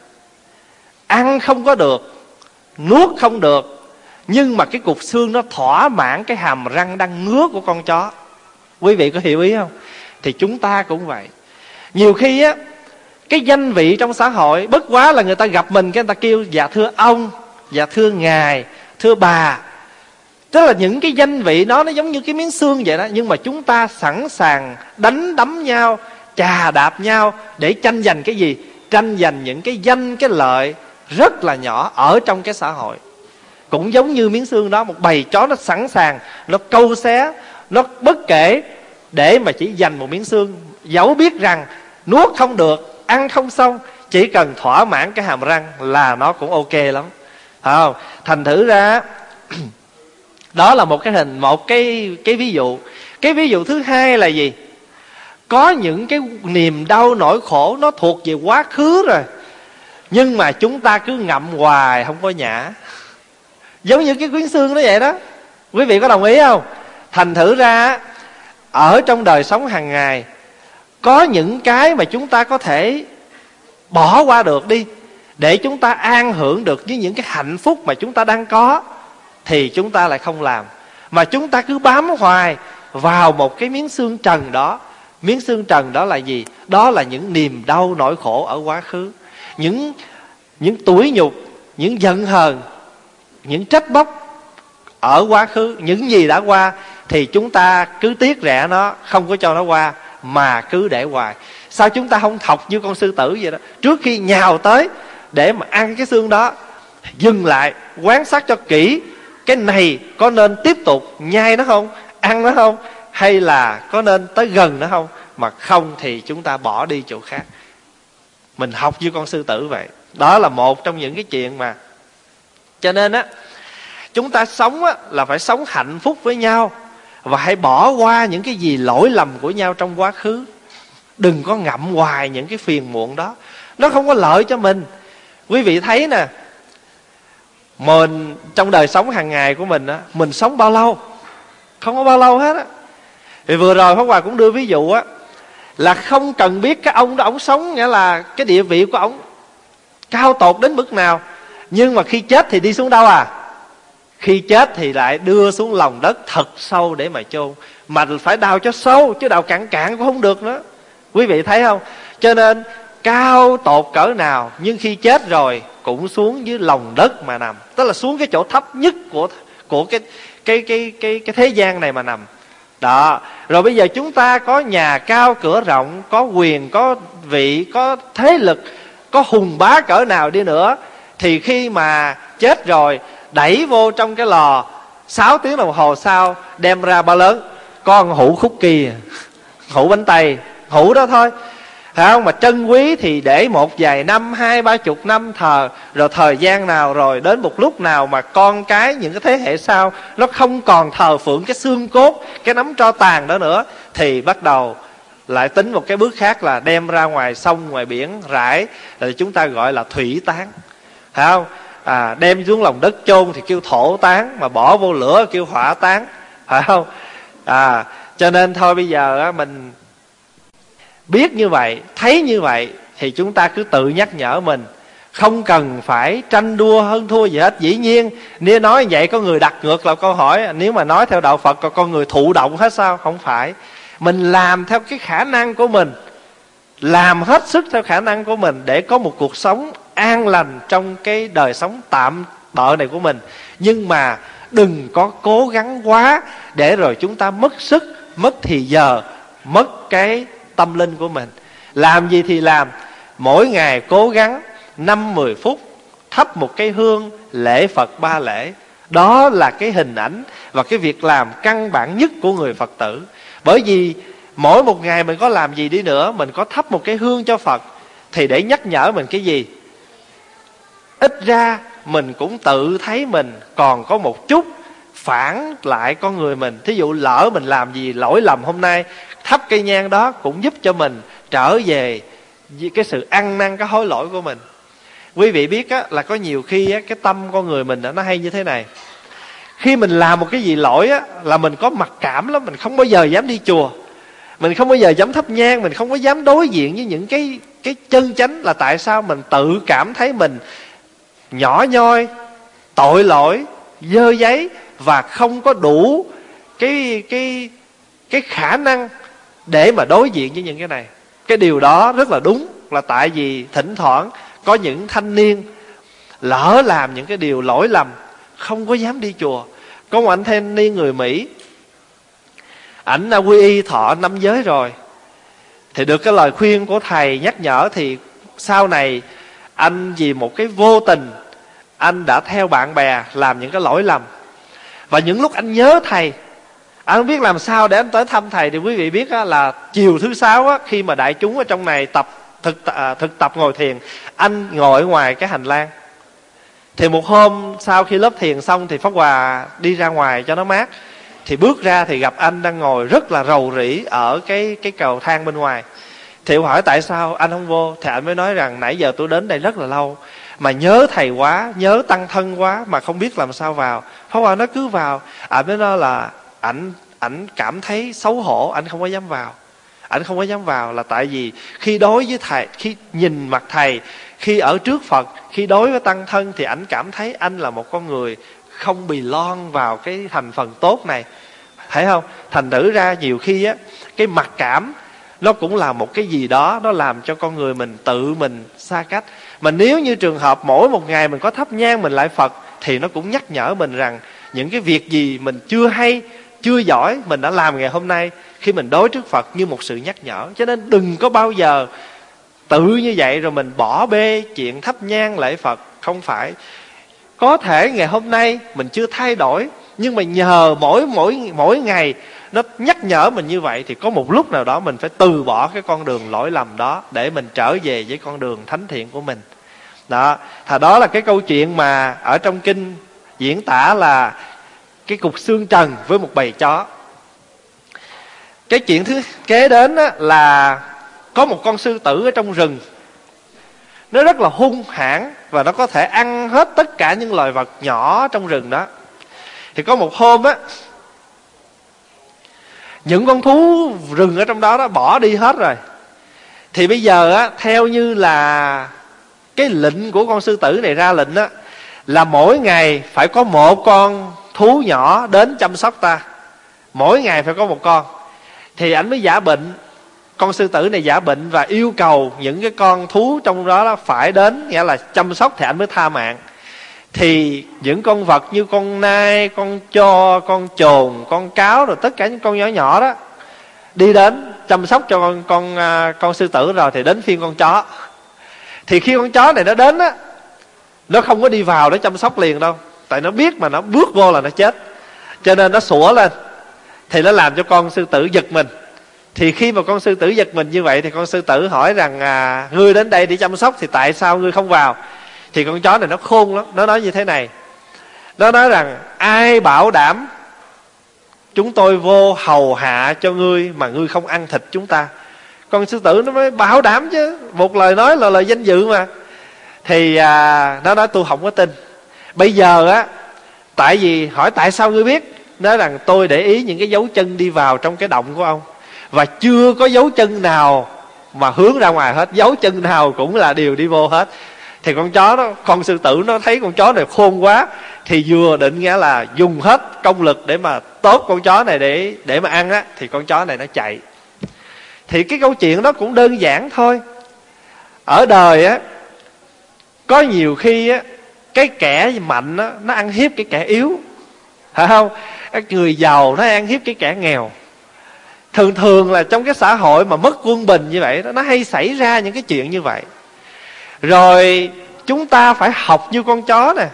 [SPEAKER 2] Ăn không có được, nuốt không được, nhưng mà cái cục xương nó thỏa mãn cái hàm răng đang ngứa của con chó. Quý vị có hiểu ý không? Thì chúng ta cũng vậy. Nhiều khi á, cái danh vị trong xã hội, bất quá là người ta gặp mình, cái người ta kêu dạ thưa ông, dạ thưa ngài, thưa bà. Tức là những cái danh vị đó nó giống như cái miếng xương vậy đó. Nhưng mà chúng ta sẵn sàng đánh đấm nhau, chà đạp nhau để tranh giành cái gì? Tranh giành những cái danh, cái lợi rất là nhỏ ở trong cái xã hội. Cũng giống như miếng xương đó, một bầy chó nó sẵn sàng, nó câu xé, nó bất kể để mà chỉ giành một miếng xương. Dẫu biết rằng nuốt không được, ăn không xong, chỉ cần thỏa mãn cái hàm răng là nó cũng ok lắm. Không? Thành thử ra đó là một cái ví dụ. Cái ví dụ thứ hai là gì? Có những cái niềm đau nỗi khổ nó thuộc về quá khứ rồi, nhưng mà chúng ta cứ ngậm hoài không có nhả. Giống như cái quyến xương đó vậy đó. Quý vị có đồng ý không? Thành thử ra ở trong đời sống hàng ngày có những cái mà chúng ta có thể bỏ qua được đi, để chúng ta an hưởng được với những cái hạnh phúc mà chúng ta đang có, thì chúng ta lại không làm, mà chúng ta cứ bám hoài vào một cái miếng xương trần đó. Miếng xương trần đó là gì? Đó là những niềm đau nỗi khổ ở quá khứ, những tủi nhục, những giận hờn, những trách móc ở quá khứ. Những gì đã qua thì chúng ta cứ tiếc rẻ nó, không có cho nó qua, mà cứ để hoài. Sao chúng ta không học như con sư tử vậy đó? Trước khi nhào tới để mà ăn cái xương đó, dừng lại quan sát cho kỹ, cái này có nên tiếp tục nhai nó không, ăn nó không, hay là có nên tới gần nó không? Mà không thì chúng ta bỏ đi chỗ khác. Mình học như con sư tử vậy. Đó là một trong những cái chuyện mà, cho nên á, chúng ta sống á, là phải sống hạnh phúc với nhau, và hãy bỏ qua những cái gì lỗi lầm của nhau trong quá khứ. Đừng có ngậm hoài những cái phiền muộn đó, nó không có lợi cho mình. Quý vị thấy nè, mình trong đời sống hàng ngày của mình á, mình sống bao lâu? Không có bao lâu hết á. Thì vừa rồi Pháp Hòa cũng đưa ví dụ á, là không cần biết cái ông đó ông sống, nghĩa là cái địa vị của ông cao tột đến mức nào, nhưng mà khi chết thì đi xuống đâu à? Khi chết thì lại đưa xuống lòng đất thật sâu để mà chôn. Mà phải đào cho sâu, chứ đào cạn cạn cũng không được nữa. Quý vị thấy không? Cho nên cao tột cỡ nào, nhưng khi chết rồi cũng xuống dưới lòng đất mà nằm. Tức là xuống cái chỗ thấp nhất của cái thế gian này mà nằm. Đó. Rồi bây giờ chúng ta có nhà cao cửa rộng, có quyền, có vị, có thế lực, có hùng bá cỡ nào đi nữa, thì khi mà chết rồi, đẩy vô trong cái lò, 6 tiếng đồng hồ sau đem ra bao lớn, con hũ khúc kia, hũ bánh tây, hũ đó thôi, phải không? Mà trân quý thì để một vài năm, 20-30 năm thờ, rồi thời gian nào rồi đến một lúc nào mà con cái, những cái thế hệ sau nó không còn thờ phượng cái xương cốt, cái nắm tro tàn đó nữa, thì bắt đầu lại tính một cái bước khác là đem ra ngoài sông ngoài biển rải, là chúng ta gọi là thủy tán, phải không? Đem xuống lòng đất chôn thì kêu thổ tán, mà bỏ vô lửa kêu hỏa tán, phải không? Cho nên thôi bây giờ mình biết như vậy, thấy như vậy, thì chúng ta cứ tự nhắc nhở mình, không cần phải tranh đua hơn thua gì hết. Dĩ nhiên nếu nói vậy có người đặt ngược lại câu hỏi, nếu mà nói theo đạo Phật có con người thụ động hết sao? Không phải. Mình làm theo cái khả năng của mình, làm hết sức theo khả năng của mình để có một cuộc sống an lành trong cái đời sống tạm bợ này của mình. Nhưng mà đừng có cố gắng quá để rồi chúng ta mất sức, mất thì giờ, mất cái tâm linh của mình. Làm gì thì làm, mỗi ngày cố gắng 5-10 phút thắp một cái hương, lễ Phật 3 lễ. Đó là cái hình ảnh và cái việc làm căn bản nhất của người Phật tử. Bởi vì mỗi một ngày mình có làm gì đi nữa, mình có thắp một cái hương cho Phật thì để nhắc nhở mình cái gì? Ít ra mình cũng tự thấy mình còn có một chút phản lại con người mình. Thí dụ lỡ mình làm gì lỗi lầm hôm nay, thắp cây nhang đó cũng giúp cho mình trở về cái sự ăn năn cái hối lỗi của mình. Quý vị biết là có nhiều khi cái tâm con người mình nó hay như thế này. Khi mình làm một cái gì lỗi là mình có mặc cảm lắm, mình không bao giờ dám đi chùa, mình không bao giờ dám thắp nhang, mình không có dám đối diện với những cái chân chánh. Là tại sao? Mình tự cảm thấy mình nhỏ nhoi, tội lỗi, dơ giấy và không có đủ cái khả năng để mà đối diện với những cái này. Cái điều đó rất là đúng, là tại vì thỉnh thoảng có những thanh niên lỡ làm những cái điều lỗi lầm, không có dám đi chùa. Có một anh thanh niên người Mỹ, ảnh đã quy y thọ 5 giới rồi, thì được cái lời khuyên của thầy nhắc nhở, thì sau này anh vì một cái vô tình, anh đã theo bạn bè làm những cái lỗi lầm. Và những lúc anh nhớ thầy, anh không biết làm sao để anh tới thăm thầy. Thì quý vị biết là chiều thứ 6 khi mà đại chúng ở trong này thực tập ngồi thiền, anh ngồi ở ngoài cái hành lang. Thì một hôm sau khi lớp thiền xong thì Pháp Hòa đi ra ngoài cho nó mát, thì bước ra thì gặp anh đang ngồi rất là rầu rĩ ở cái cầu thang bên ngoài. Thì tôi hỏi tại sao anh không vô, thì anh mới nói rằng nãy giờ tôi đến đây rất là lâu, mà nhớ thầy quá, nhớ tăng thân quá, mà không biết làm sao vào. Pháp Hòa nói cứ vào. Anh mới nói là ảnh cảm thấy xấu hổ, ảnh không có dám vào. Ảnh không có dám vào là tại vì khi đối với thầy, khi nhìn mặt thầy, khi ở trước Phật, khi đối với tăng thân, thì ảnh cảm thấy anh là một con người không belong vào cái thành phần tốt này, thấy không? Thành thử ra nhiều khi cái mặc cảm nó cũng là một cái gì đó, nó làm cho con người mình tự mình xa cách. Mà nếu như trường hợp mỗi một ngày mình có thắp nhang mình lại Phật, thì nó cũng nhắc nhở mình rằng những cái việc gì mình chưa hay, chưa giỏi, mình đã làm ngày hôm nay, khi mình đối trước Phật như một sự nhắc nhở. Cho nên đừng có bao giờ tự như vậy rồi mình bỏ bê chuyện thắp nhang lễ Phật. Không phải. Có thể ngày hôm nay mình chưa thay đổi, nhưng mà nhờ mỗi ngày nó nhắc nhở mình như vậy, thì có một lúc nào đó mình phải từ bỏ cái con đường lỗi lầm đó để mình trở về với con đường thánh thiện của mình. Đó là cái câu chuyện mà ở trong kinh diễn tả là cái cục xương trần với một bầy chó. Cái chuyện thứ kế đến là có một con sư tử ở trong rừng. Nó rất là hung hãn và nó có thể ăn hết tất cả những loài vật nhỏ trong rừng đó. Thì có một hôm những con thú rừng ở trong đó bỏ đi hết rồi. Thì bây giờ theo như là cái lệnh của con sư tử này ra lệnh là mỗi ngày phải có một con thú nhỏ đến chăm sóc ta. Mỗi ngày phải có một con. Thì ảnh mới giả bệnh, con sư tử này giả bệnh và yêu cầu những cái con thú trong đó phải đến, nghĩa là chăm sóc thì ảnh mới tha mạng. Thì những con vật như con nai, con cho, con chồn, con cáo, rồi tất cả những con nhỏ nhỏ đó đi đến chăm sóc cho con sư tử rồi, thì đến phiên con chó. Thì khi con chó này nó đến nó không có đi vào nó chăm sóc liền đâu, tại nó biết mà nó bước vô là nó chết, cho nên nó sủa lên. Thì nó làm cho con sư tử giật mình. Thì khi mà con sư tử giật mình như vậy, thì con sư tử hỏi rằng ngươi đến đây để chăm sóc thì tại sao ngươi không vào? Thì con chó này nó khôn lắm, nó nói như thế này. Nó nói rằng ai bảo đảm chúng tôi vô hầu hạ cho ngươi mà ngươi không ăn thịt chúng ta? con sư tử nó mới bảo đảm chứ, một lời nói là lời danh dự mà. Thì nó nói tôi không có tin. Bây giờ á, tại vì hỏi tại sao ngươi biết, nói rằng tôi để ý những cái dấu chân đi vào trong cái động của ông, và chưa có dấu chân nào mà hướng ra ngoài hết, dấu chân nào cũng là đều đi vô hết. Thì con chó đó, con sư tử nó thấy con chó này khôn quá, thì vừa định nghĩa là dùng hết công lực để mà tốt con chó này để mà ăn á, thì con chó này nó chạy. Thì cái câu chuyện đó cũng đơn giản thôi. Ở đời á, có nhiều khi á, cái kẻ mạnh á, nó ăn hiếp cái kẻ yếu, phải không? Cái người giàu nó ăn hiếp cái kẻ nghèo. Thường thường là trong cái xã hội mà mất quân bình như vậy đó, nó hay xảy ra những cái chuyện như vậy. Rồi chúng ta phải học như con chó nè.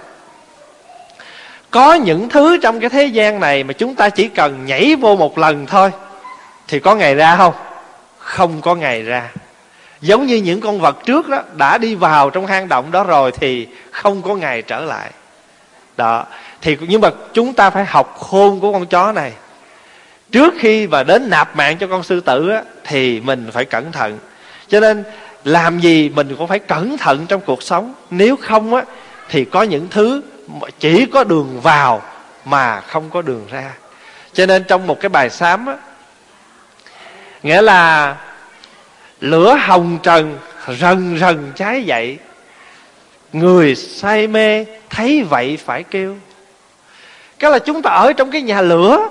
[SPEAKER 2] Có những thứ trong cái thế gian này mà chúng ta chỉ cần nhảy vô một lần thôi thì có ngày ra không? Không có ngày ra. Giống như những con vật trước đó, đã đi vào trong hang động đó rồi thì không có ngày trở lại. Đó. Thì nhưng mà chúng ta phải học khôn của con chó này. Trước khi mà đến nạp mạng cho con sư tử á, thì mình phải cẩn thận. Cho nên làm gì mình cũng phải cẩn thận trong cuộc sống. Nếu không á, thì có những thứ chỉ có đường vào mà không có đường ra. Cho nên trong một cái bài sám á, nghĩa là lửa hồng trần rần rần cháy dậy, người say mê thấy vậy phải kêu. Cái là chúng ta ở trong cái nhà lửa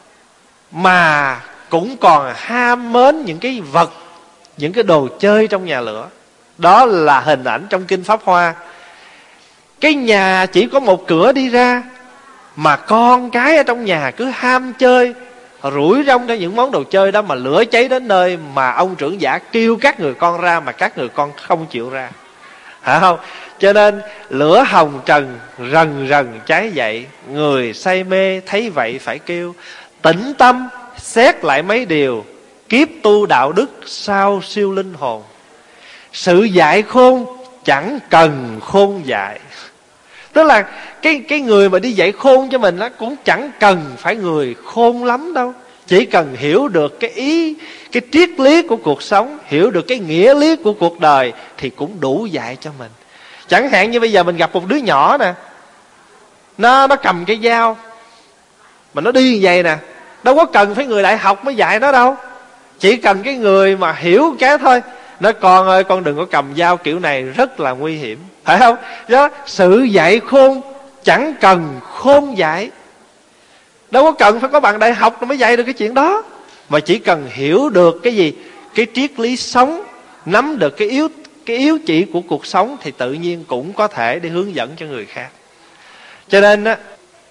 [SPEAKER 2] mà cũng còn ham mến những cái vật, những cái đồ chơi trong nhà lửa. Đó là hình ảnh trong Kinh Pháp Hoa. Cái nhà chỉ có một cửa đi ra, mà con cái ở trong nhà cứ ham chơi, rủi rong cho những món đồ chơi đó, mà lửa cháy đến nơi mà ông trưởng giả kêu các người con ra, mà các người con không chịu ra, phải không? Cho nên lửa hồng trần rần rần cháy dậy, người say mê thấy vậy phải kêu. Tĩnh tâm xét lại mấy điều, kiếp tu đạo đức sao siêu linh hồn. Sự dạy khôn chẳng cần khôn dạy. Tức là cái người mà đi dạy khôn cho mình á, cũng chẳng cần phải người khôn lắm đâu. Chỉ cần hiểu được cái ý, cái triết lý của cuộc sống, hiểu được cái nghĩa lý của cuộc đời thì cũng đủ dạy cho mình. Chẳng hạn như bây giờ mình gặp một đứa nhỏ nè, nó cầm cái dao mà nó đi như vậy nè, đâu có cần phải người đại học mới dạy nó đâu. Chỉ cần cái người mà hiểu cái thôi. Nói con ơi, con đừng có cầm dao kiểu này rất là nguy hiểm, phải không? Đó, sự dạy khôn chẳng cần khôn dạy. Đâu có cần phải có bằng đại học mới dạy được cái chuyện đó. Mà chỉ cần hiểu được cái gì, cái triết lý sống, nắm được cái yếu chỉ của cuộc sống, thì tự nhiên cũng có thể để hướng dẫn cho người khác. Cho nên á,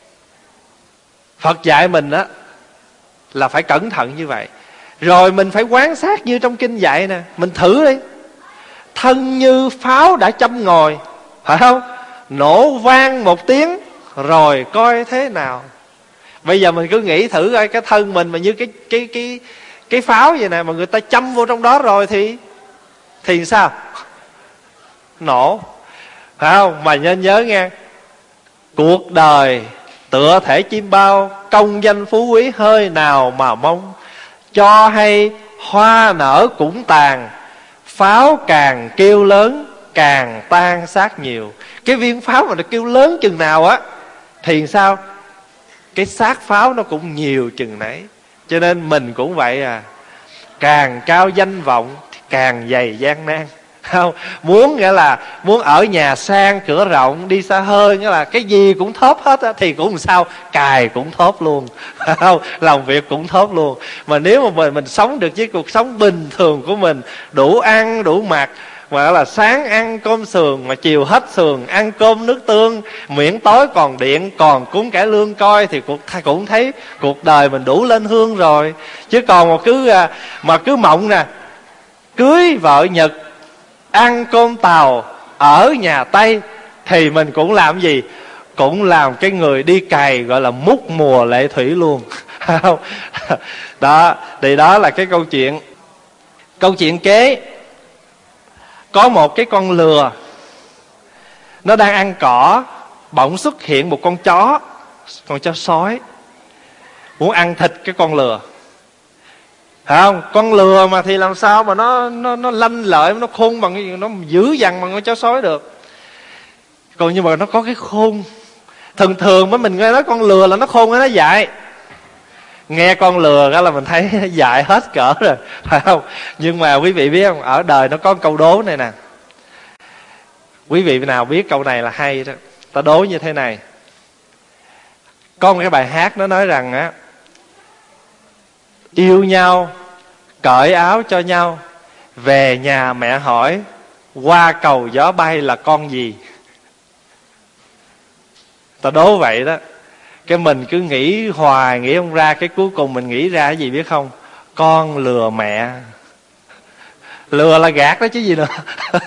[SPEAKER 2] Phật dạy mình á là phải cẩn thận như vậy. Rồi mình phải quan sát như trong kinh dạy nè. Mình thử đi. Thân như pháo đã châm ngòi, phải không? Nổ vang một tiếng rồi coi thế nào. Bây giờ mình cứ nghĩ thử coi, cái thân mình mà như cái pháo vậy nè, mà người ta châm vô trong đó rồi thì sao? Nổ, phải không? Mà nên nhớ nghe, cuộc đời tựa thể chim bao, công danh phú quý hơi nào mà mong. Cho hay hoa nở cũng tàn, pháo càng kêu lớn càng tan xác nhiều. Cái viên pháo mà nó kêu lớn chừng nào á thì sao? Cái xác pháo nó cũng nhiều chừng nấy. Cho nên mình cũng vậy à. Càng cao danh vọng thì càng dày gian nan, không? Muốn nghĩa là muốn ở nhà sang cửa rộng đi xa hơi, nghĩa là cái gì cũng thóp hết á, thì cũng sao? Cài cũng thóp luôn, không? Làm việc cũng thóp luôn. Mà nếu mà mình sống được với cuộc sống bình thường của mình, đủ ăn đủ mặc, mà là sáng ăn cơm sườn mà chiều hết sườn, ăn cơm nước tương, miễn tối còn điện còn cúng cải lương coi, thì cũng thấy cuộc đời mình đủ lên hương rồi. Chứ còn mà cứ mộng nè, cưới vợ Nhật, ăn cơm Tàu, ở nhà Tây, thì mình cũng làm gì? Cũng làm cái người đi cày gọi là múc mùa lệ thủy luôn. Đó, thì đó là cái câu chuyện. Câu chuyện kế, có một cái con lừa, nó đang ăn cỏ, bỗng xuất hiện một con chó sói, muốn ăn thịt cái con lừa. Phải không? Con lừa mà thì làm sao mà nó lanh lợi, nó khôn bằng cái gì, nó dữ dằn bằng con chó sói được. Còn nhưng mà nó có cái khôn. Thường thường mới mình nghe nói con lừa là nó khôn hay nó dại. Nghe con lừa đó là mình thấy dại hết cỡ rồi, phải không? Nhưng mà quý vị biết không, ở đời nó có câu đố này nè. Quý vị nào biết câu này là hay đó. Ta đố như thế này. Có một cái bài hát nó nói rằng á, yêu nhau, cởi áo cho nhau, về nhà mẹ hỏi, qua cầu gió bay là con gì? Ta đố vậy đó. Cái mình cứ nghĩ hoài, nghĩ không ra. Cái cuối cùng mình nghĩ ra cái gì biết không? Con lừa mẹ. Lừa là gạt đó chứ gì nữa.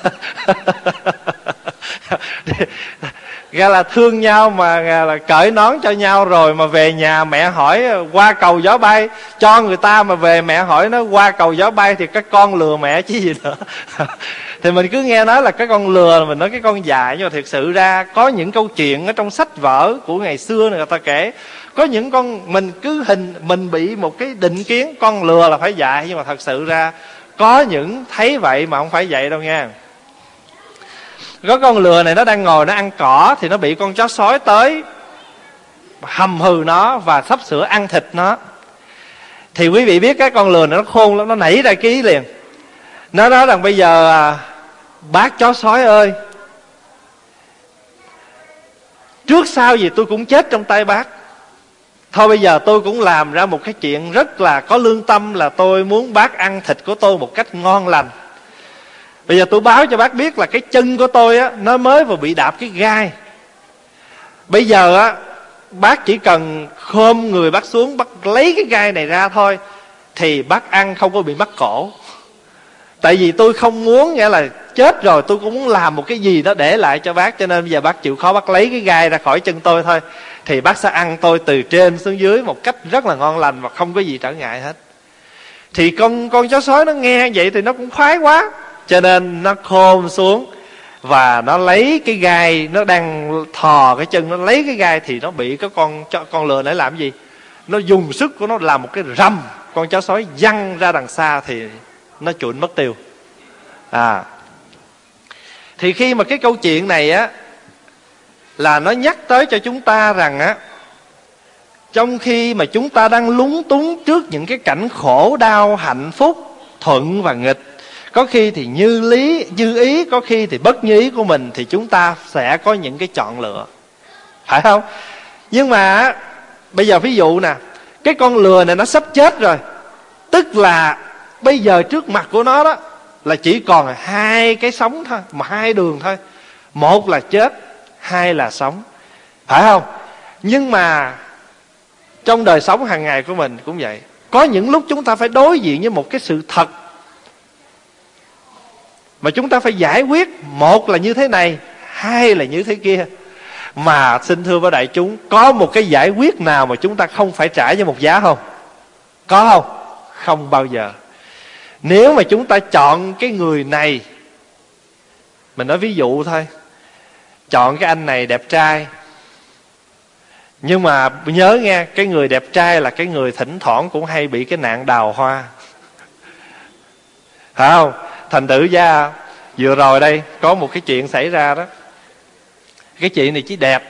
[SPEAKER 2] Ra là thương nhau mà là cởi nón cho nhau, rồi mà về nhà mẹ hỏi qua cầu gió bay. Cho người ta mà về mẹ hỏi nó qua cầu gió bay thì cái con lừa mẹ chứ gì nữa. Thì mình cứ nghe nói là cái con lừa, mình nói cái con dại. Nhưng mà thực sự ra có những câu chuyện ở trong sách vở của ngày xưa người ta kể, có những con mình cứ mình bị một cái định kiến con lừa là phải dại. Nhưng mà thật sự ra có những thấy vậy mà không phải vậy đâu nha. Có con lừa này nó đang ngồi nó ăn cỏ, thì nó bị con chó sói tới hầm hừ nó và sắp sửa ăn thịt nó. Thì quý vị biết cái con lừa này nó khôn lắm, nó nảy ra cái ý liền. Nó nói rằng bây giờ bác chó sói ơi, trước sau gì tôi cũng chết trong tay bác. Thôi bây giờ tôi cũng làm ra một cái chuyện rất là có lương tâm, là tôi muốn bác ăn thịt của tôi một cách ngon lành. Bây giờ tôi báo cho bác biết là cái chân của tôi á, nó mới vừa bị đạp cái gai. Bây giờ á, bác chỉ cần khom người bác xuống, bác lấy cái gai này ra thôi, thì bác ăn không có bị mắc cổ. Tại vì tôi không muốn, nghĩa là chết rồi tôi cũng muốn làm một cái gì đó để lại cho bác. Cho nên bây giờ bác chịu khó, bác lấy cái gai ra khỏi chân tôi thôi, thì bác sẽ ăn tôi từ trên xuống dưới một cách rất là ngon lành và không có gì trở ngại hết. Thì con chó sói nó nghe vậy thì nó cũng khoái quá, cho nên nó khom xuống và nó lấy cái gai, nó đang thò cái chân, nó lấy cái gai thì nó bị cái con lừa này làm gì? Nó dùng sức của nó làm một cái rầm, con chó sói văng ra đằng xa thì nó chuộn mất tiêu. Thì khi mà cái câu chuyện này á, là nó nhắc tới cho chúng ta rằng á, trong khi mà chúng ta đang lúng túng trước những cái cảnh khổ đau, hạnh phúc, thuận và nghịch, có khi thì như ý, có khi thì bất như ý của mình, thì chúng ta sẽ có những cái chọn lựa, phải không? Nhưng mà bây giờ ví dụ nè, cái con lừa này nó sắp chết rồi, tức là bây giờ trước mặt của nó đó là chỉ còn hai cái sống thôi, mà hai đường thôi. Một là chết, hai là sống, phải không? Nhưng mà trong đời sống hàng ngày của mình cũng vậy. Có những lúc chúng ta phải đối diện với một cái sự thật mà chúng ta phải giải quyết. Một là như thế này, hai là như thế kia. Mà xin thưa với đại chúng, có một cái giải quyết nào mà chúng ta không phải trả cho một giá không? Có không? Không bao giờ. Nếu mà chúng ta chọn cái người này, mình nói ví dụ thôi, chọn cái anh này đẹp trai, nhưng mà nhớ nghe, cái người đẹp trai là cái người thỉnh thoảng cũng hay bị cái nạn đào hoa, phải không? Thành thử ra vừa rồi đây có một cái chuyện xảy ra đó. Cái chị này chị đẹp,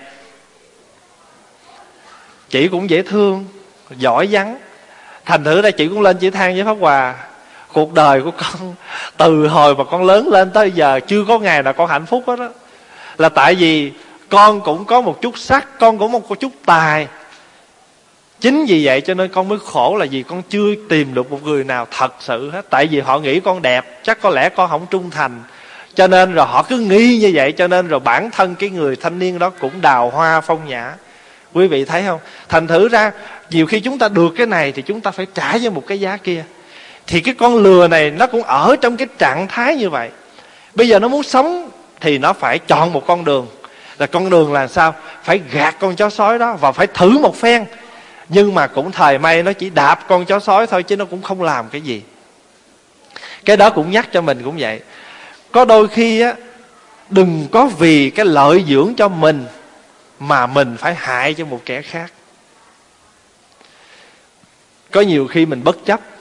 [SPEAKER 2] chị cũng dễ thương, giỏi vắng. Thành thử ra chị cũng lên chị than với Pháp Hòa, cuộc đời của con từ hồi mà con lớn lên tới giờ chưa có ngày nào con hạnh phúc hết đó. Là tại vì con cũng có một chút sắc, con cũng có một chút tài. Chính vì vậy cho nên con mới khổ, là vì con chưa tìm được một người nào thật sự hết. Tại vì họ nghĩ con đẹp, chắc có lẽ con không trung thành, cho nên rồi họ cứ nghi như vậy. Cho nên rồi bản thân cái người thanh niên đó cũng đào hoa phong nhã. Quý vị thấy không? Thành thử ra nhiều khi chúng ta được cái này thì chúng ta phải trả cho một cái giá kia. Thì cái con lừa này nó cũng ở trong cái trạng thái như vậy. Bây giờ nó muốn sống thì nó phải chọn một con đường. Là con đường là sao? Phải gạt con chó sói đó và phải thử một phen. Nhưng mà cũng thời may nó chỉ đạp con chó sói thôi, chứ nó cũng không làm cái gì. Cái đó cũng nhắc cho mình cũng vậy. Có đôi khi á, đừng có vì cái lợi dưỡng cho mình mà mình phải hại cho một kẻ khác. Có nhiều khi mình bất chấp,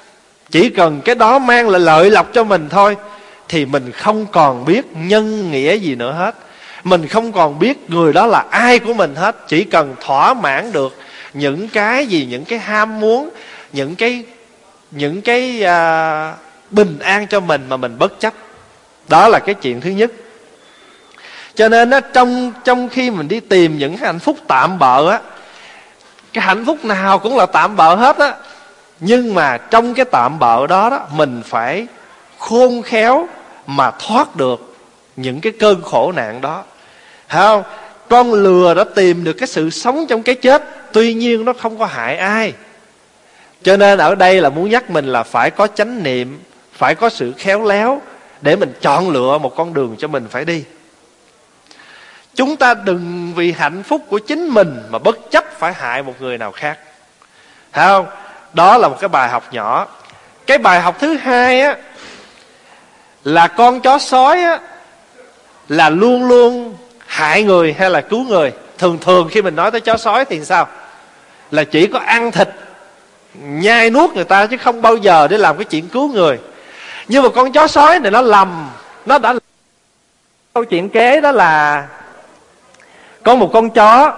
[SPEAKER 2] chỉ cần cái đó mang lại lợi lộc cho mình thôi, thì mình không còn biết nhân nghĩa gì nữa hết. Mình không còn biết người đó là ai của mình hết. Chỉ cần thỏa mãn được những cái gì, những cái ham muốn, những cái bình an cho mình mà mình bất chấp. Đó là cái chuyện thứ nhất. Cho nên á, trong khi mình đi tìm những cái hạnh phúc tạm bợ á, cái hạnh phúc nào cũng là tạm bợ hết á, nhưng mà trong cái tạm bợ đó đó, mình phải khôn khéo mà thoát được những cái cơn khổ nạn đó. Thấy không? Con lừa đã tìm được cái sự sống trong cái chết, tuy nhiên nó không có hại ai. Cho nên ở đây là muốn nhắc mình là phải có chánh niệm, phải có sự khéo léo để mình chọn lựa một con đường cho mình phải đi. Chúng ta đừng vì hạnh phúc của chính mình mà bất chấp phải hại một người nào khác. Thấy không? Đó là một cái bài học nhỏ. Cái bài học thứ hai á, là con chó sói á, là luôn luôn hại người hay là cứu người? Thường khi mình nói tới chó sói thì sao? Là chỉ có ăn thịt, nhai nuốt người ta, chứ không bao giờ để làm cái chuyện cứu người. Nhưng mà con chó sói này nó lầm. Nó đã... Câu chuyện kế đó là có một con chó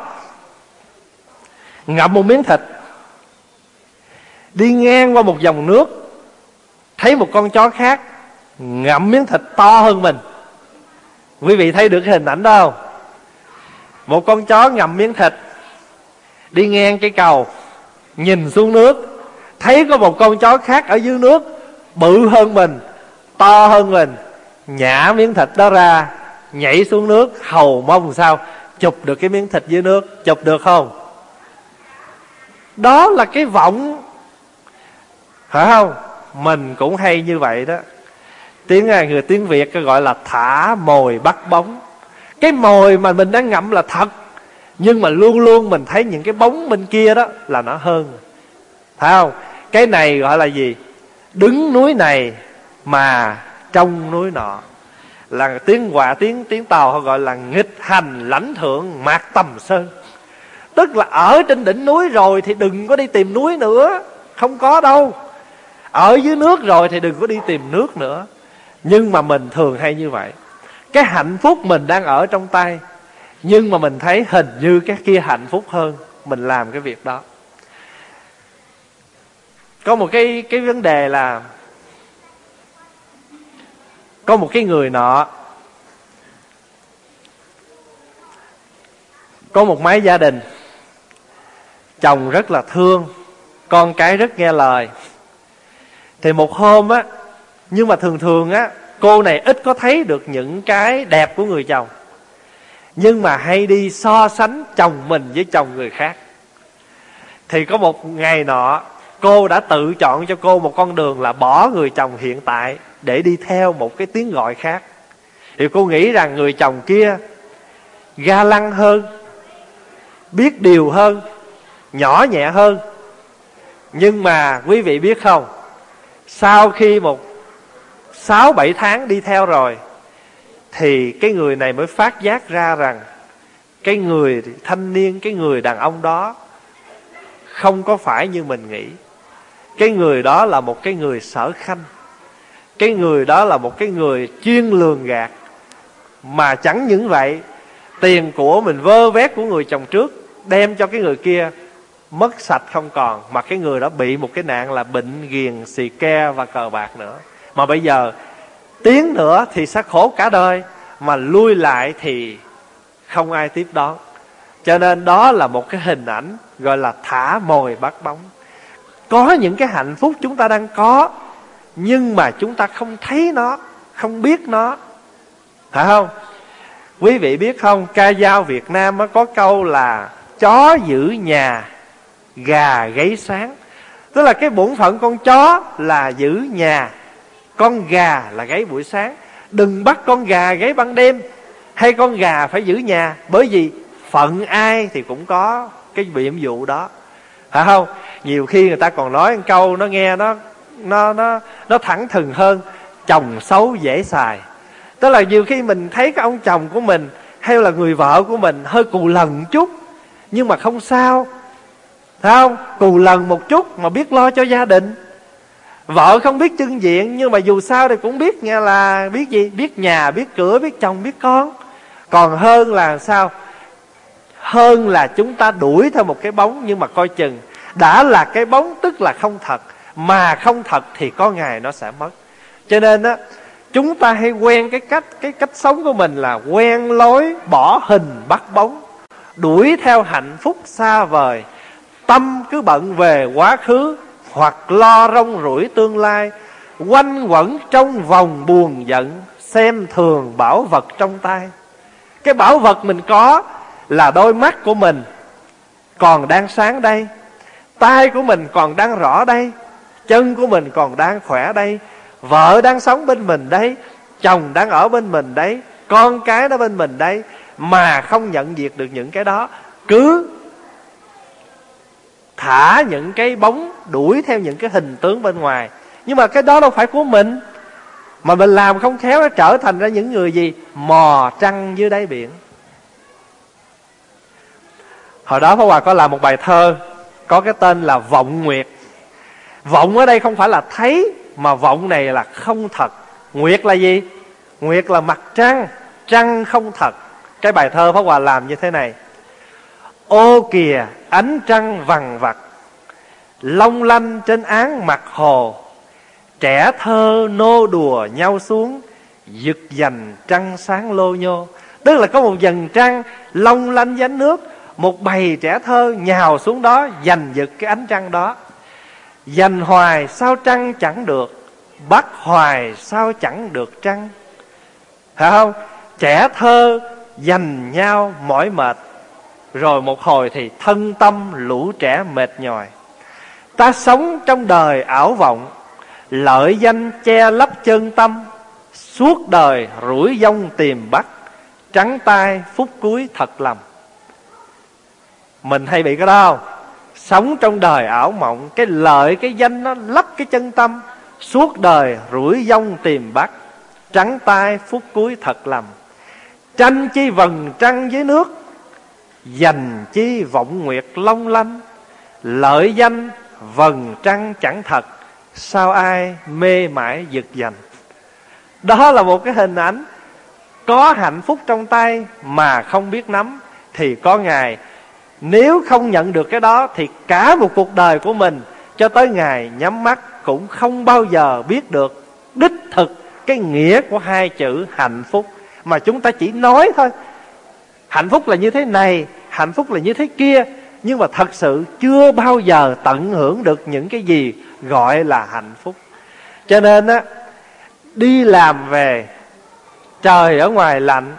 [SPEAKER 2] ngậm một miếng thịt, đi ngang qua một dòng nước, thấy một con chó khác ngậm miếng thịt to hơn mình. Quý vị thấy được cái hình ảnh đó không? Một con chó ngậm miếng thịt, đi ngang cái cầu, nhìn xuống nước, thấy có một con chó khác ở dưới nước, bự hơn mình, to hơn mình, nhả miếng thịt đó ra, nhảy xuống nước, hầu mong sao chụp được cái miếng thịt dưới nước. Chụp được không? Đó là cái vọng, phải không? Mình cũng hay như vậy đó. Tiếng Việt gọi là thả mồi bắt bóng. Cái mồi mà mình đang ngậm là thật, nhưng mà luôn luôn mình thấy những cái bóng bên kia đó là nó hơn. Phải không? Cái này gọi là gì? Đứng núi này mà trong núi nọ. Là tiếng Tàu họ gọi là nghịch hành lãnh thượng mạc tầm sơn. Tức là ở trên đỉnh núi rồi thì đừng có đi tìm núi nữa. Không có đâu. Ở dưới nước rồi thì đừng có đi tìm nước nữa. Nhưng mà mình thường hay như vậy. Cái hạnh phúc mình đang ở trong tay, nhưng mà mình thấy hình như cái kia hạnh phúc hơn, mình làm cái việc đó. Có một cái vấn đề là có một cái người nọ, có một mái gia đình, chồng rất là thương, con cái rất nghe lời. Thì một hôm á, nhưng mà thường á, cô này ít có thấy được những cái đẹp của người chồng, nhưng mà hay đi so sánh chồng mình với chồng người khác. Thì có một ngày nọ, cô đã tự chọn cho cô một con đường là bỏ người chồng hiện tại để đi theo một cái tiếng gọi khác. Thì cô nghĩ rằng người chồng kia ga lăng hơn, biết điều hơn, nhỏ nhẹ hơn. Nhưng mà quý vị biết không, sau khi 6-7 tháng đi theo rồi, thì cái người này mới phát giác ra rằng cái người thanh niên, cái người đàn ông đó không có phải như mình nghĩ. Cái người đó là một cái người sở khanh. Cái người đó là một cái người chuyên lường gạt. Mà chẳng những vậy, tiền của mình vơ vét của người chồng trước đem cho cái người kia mất sạch không còn. Mà cái người đó bị một cái nạn là bệnh ghiền, xì ke và cờ bạc nữa. Mà bây giờ tiến nữa thì sẽ khổ cả đời, mà lui lại thì không ai tiếp đón. Cho nên đó là một cái hình ảnh gọi là thả mồi bắt bóng. Có những cái hạnh phúc chúng ta đang có, nhưng mà chúng ta không thấy nó, không biết nó. Phải không? Quý vị biết không, ca dao Việt Nam có câu là chó giữ nhà, gà gáy sáng. Tức là cái bổn phận con chó là giữ nhà, con gà là gáy buổi sáng. Đừng bắt con gà gáy ban đêm, hay con gà phải giữ nhà. Bởi vì phận ai thì cũng có cái nhiệm vụ đó. Phải không? Nhiều khi người ta còn nói một câu nó nghe nó thẳng thừng hơn: chồng xấu dễ xài. Tức là nhiều khi mình thấy cái ông chồng của mình hay là người vợ của mình hơi cù lần chút, nhưng mà không sao. Phải không? Cù lần một chút mà biết lo cho gia đình. Vợ không biết chưng diện, nhưng mà dù sao thì cũng biết nghe là biết gì, biết nhà, biết cửa, biết chồng, biết con. Còn hơn là sao? Hơn là chúng ta đuổi theo một cái bóng, nhưng mà coi chừng đã là cái bóng tức là không thật, mà không thật thì có ngày nó sẽ mất. Cho nên á, chúng ta hay quen cái cách sống của mình là quen lối bỏ hình bắt bóng, đuổi theo hạnh phúc xa vời, tâm cứ bận về quá khứ hoặc lo rong ruổi tương lai, quanh quẩn trong vòng buồn giận, xem thường bảo vật trong tay. Cái bảo vật mình có là đôi mắt của mình còn đang sáng đây, tai của mình còn đang rõ đây, chân của mình còn đang khỏe đây, vợ đang sống bên mình đấy, chồng đang ở bên mình đấy, con cái đó bên mình đấy, mà không nhận diện được những cái đó, cứ thả những cái bóng, đuổi theo những cái hình tướng bên ngoài. Nhưng mà cái đó đâu phải của mình, mà mình làm không khéo nó trở thành ra những người gì? Mò trăng dưới đáy biển. Hồi đó Pháp Hòa có làm một bài thơ có cái tên là Vọng Nguyệt. Vọng ở đây không phải là thấy, mà vọng này là không thật. Nguyệt là gì? Nguyệt là mặt trăng, trăng không thật. Cái bài thơ Pháp Hòa làm như thế này: ô kìa ánh trăng vằng vặc, long lanh trên áng mặt hồ, trẻ thơ nô đùa nhau xuống, giật giành trăng sáng lô nhô. Tức là có một vầng trăng long lanh với ánh nước, một bầy trẻ thơ nhào xuống đó giành giật cái ánh trăng đó. Giành hoài sao trăng chẳng được, bắt hoài sao chẳng được trăng. Phải không? Trẻ thơ giành nhau mỏi mệt, rồi một hồi thì thân tâm lũ trẻ mệt nhòi. Ta sống trong đời ảo vọng, lợi danh che lấp chân tâm, suốt đời rủi dông tìm bắt, trắng tay phút cuối thật lầm. Mình hay bị cái đó không? Sống trong đời ảo mộng, cái lợi cái danh nó lấp cái chân tâm, suốt đời rủi dông tìm bắt, trắng tay phút cuối thật lầm. Tranh chi vầng trăng dưới nước, dành chi vọng nguyệt long lanh, lợi danh vầng trăng chẳng thật, sao ai mê mãi giật giành. Đó là một cái hình ảnh có hạnh phúc trong tay mà không biết nắm, thì có ngày nếu không nhận được cái đó thì cả một cuộc đời của mình cho tới ngày nhắm mắt cũng không bao giờ biết được đích thực cái nghĩa của hai chữ hạnh phúc, mà chúng ta chỉ nói thôi. Hạnh phúc là như thế này, hạnh phúc là như thế kia, nhưng mà thật sự chưa bao giờ tận hưởng được những cái gì gọi là hạnh phúc. Cho nên á, đi làm về trời ở ngoài lạnh,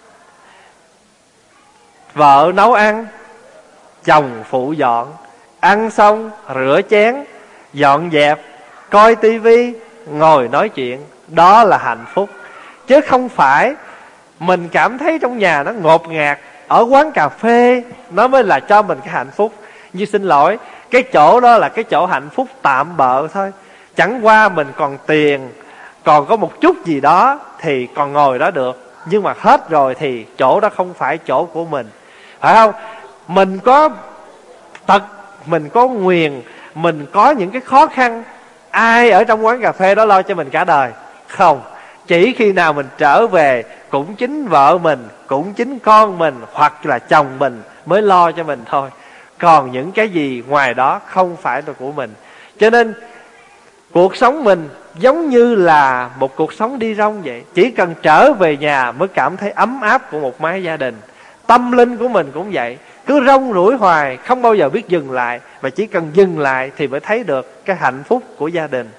[SPEAKER 2] vợ nấu ăn, chồng phụ dọn, ăn xong rửa chén, dọn dẹp, coi tivi, ngồi nói chuyện, đó là hạnh phúc. Chứ không phải mình cảm thấy trong nhà nó ngột ngạt, ở quán cà phê nó mới là cho mình cái hạnh phúc. Như xin lỗi, cái chỗ đó là cái chỗ hạnh phúc tạm bợ thôi. Chẳng qua mình còn tiền, còn có một chút gì đó thì còn ngồi đó được, nhưng mà hết rồi thì chỗ đó không phải chỗ của mình. Phải không? Mình có tật, mình có nguyền, mình có những cái khó khăn, ai ở trong quán cà phê đó lo cho mình cả đời? Không. Chỉ khi nào mình trở về, cũng chính vợ mình, cũng chính con mình, hoặc là chồng mình mới lo cho mình thôi. Còn những cái gì ngoài đó không phải là của mình. Cho nên cuộc sống mình giống như là một cuộc sống đi rong vậy. Chỉ cần trở về nhà mới cảm thấy ấm áp của một mái gia đình. Tâm linh của mình cũng vậy, cứ rong ruổi hoài, không bao giờ biết dừng lại. Và chỉ cần dừng lại thì mới thấy được cái hạnh phúc của gia đình.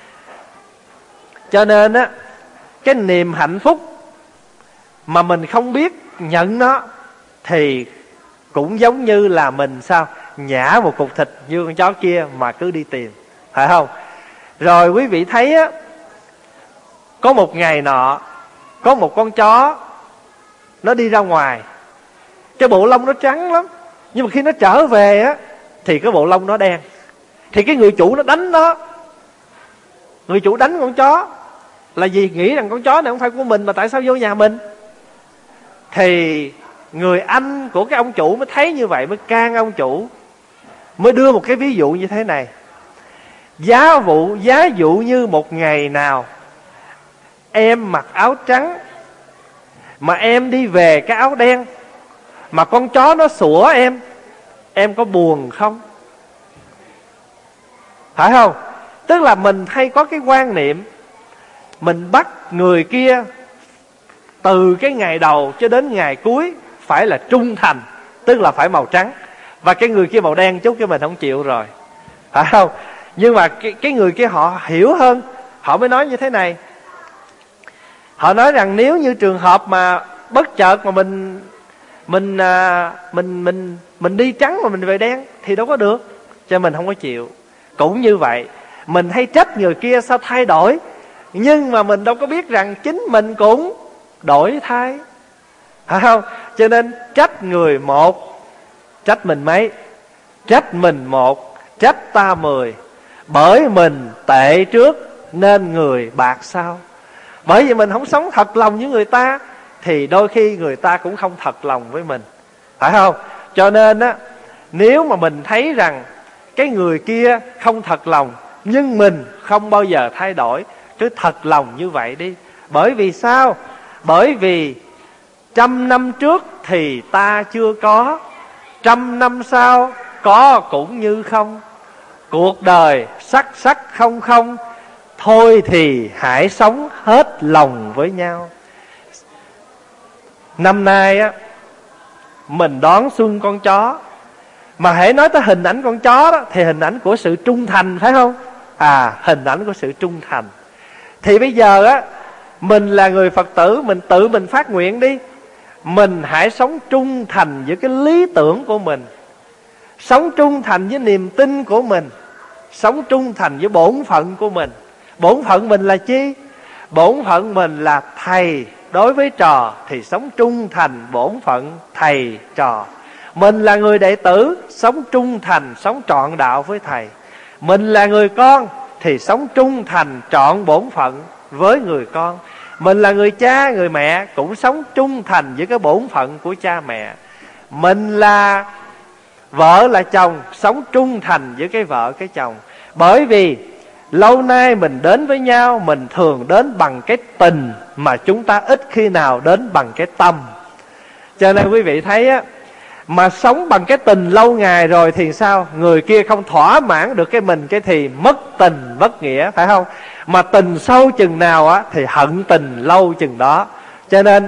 [SPEAKER 2] Cho nên á, cái niềm hạnh phúc mà mình không biết nhận nó thì cũng giống như là mình sao nhả một cục thịt như con chó kia mà cứ đi tìm. Phải không? Rồi quý vị thấy á, có một ngày nọ, có một con chó nó đi ra ngoài, cái bộ lông nó trắng lắm, nhưng mà khi nó trở về á thì cái bộ lông nó đen. Thì cái người chủ nó đánh nó. Người chủ đánh con chó là gì? Nghĩ rằng con chó này không phải của mình mà tại sao vô nhà mình. Thì người anh của cái ông chủ mới thấy như vậy, mới can ông chủ, mới đưa một cái ví dụ như thế này. Giá dụ như một ngày nào em mặc áo trắng mà em đi về cái áo đen, mà con chó nó sủa em có buồn không? Phải không? Tức là mình hay có cái quan niệm mình bắt người kia từ cái ngày đầu cho đến ngày cuối phải là trung thành, tức là phải màu trắng, và cái người kia màu đen chút cái mình không chịu rồi, phải không? Nhưng mà cái người kia họ hiểu hơn, họ mới nói như thế này. Họ nói rằng nếu như trường hợp mà bất chợt mà mình đi trắng mà mình về đen thì đâu có được, cho mình không có chịu. Cũng như vậy, mình hay trách người kia sao thay đổi, nhưng mà mình đâu có biết rằng chính mình cũng đổi thay, phải không? Cho nên trách người một, trách mình mấy? Trách mình một, trách ta 10. Bởi mình tệ trước nên người bạc sau. Bởi vì mình không sống thật lòng với người ta thì đôi khi người ta cũng không thật lòng với mình, phải không? Cho nên á, nếu mà mình thấy rằng cái người kia không thật lòng, nhưng mình không bao giờ thay đổi, cứ thật lòng như vậy đi. Bởi vì sao? Bởi vì 100 năm trước thì ta chưa có, 100 năm sau có cũng như không. Cuộc đời sắc sắc không không, thôi thì hãy sống hết lòng với nhau. Năm nay á, mình đón xuân con chó, mà hãy nói tới hình ảnh con chó đó thì hình ảnh của sự trung thành, phải không? Hình ảnh của sự trung thành. Thì bây giờ á, mình là người Phật tử, mình tự mình phát nguyện đi. Mình hãy sống trung thành với cái lý tưởng của mình, sống trung thành với niềm tin của mình, sống trung thành với bổn phận của mình. Bổn phận mình là chi? Bổn phận mình là thầy đối với trò, thì sống trung thành bổn phận thầy trò. Mình là người đệ tử, sống trung thành, sống trọn đạo với thầy. Mình là người con thì sống trung thành trọn bổn phận với người con. Mình là người cha, người mẹ cũng sống trung thành với cái bổn phận của cha mẹ. Mình là vợ là chồng, sống trung thành với cái vợ cái chồng. Bởi vì lâu nay mình đến với nhau, mình thường đến bằng cái tình, mà chúng ta ít khi nào đến bằng cái tâm. Cho nên quý vị thấy á, mà sống bằng cái tình lâu ngày rồi thì sao? Người kia không thỏa mãn được cái mình, cái thì mất tình mất nghĩa, phải không? Mà tình sâu chừng nào á thì hận tình lâu chừng đó. Cho nên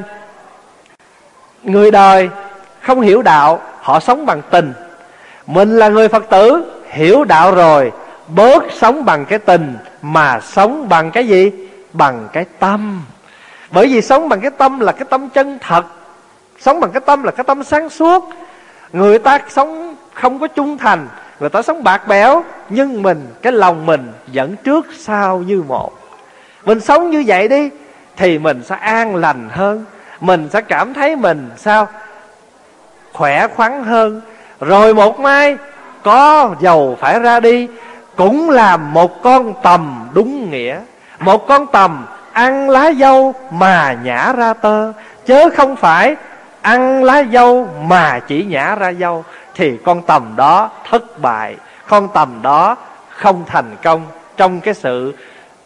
[SPEAKER 2] người đời không hiểu đạo, họ sống bằng tình. Mình là người Phật tử, hiểu đạo rồi, bớt sống bằng cái tình, mà sống bằng cái gì? Bằng cái tâm. Bởi vì sống bằng cái tâm là cái tâm chân thật, sống bằng cái tâm là cái tâm sáng suốt. Người ta sống không có trung thành, người ta sống bạc bẽo, nhưng mình, cái lòng mình vẫn trước sau như một. Mình sống như vậy đi thì mình sẽ an lành hơn, mình sẽ cảm thấy mình sao? Khỏe khoắn hơn. Rồi một mai có dầu phải ra đi, cũng là một con tầm đúng nghĩa. Một con tầm ăn lá dâu mà nhả ra tơ, chớ không phải ăn lá dâu mà chỉ nhả ra dâu. Thì con tầm đó thất bại, con tầm đó không thành công trong cái sự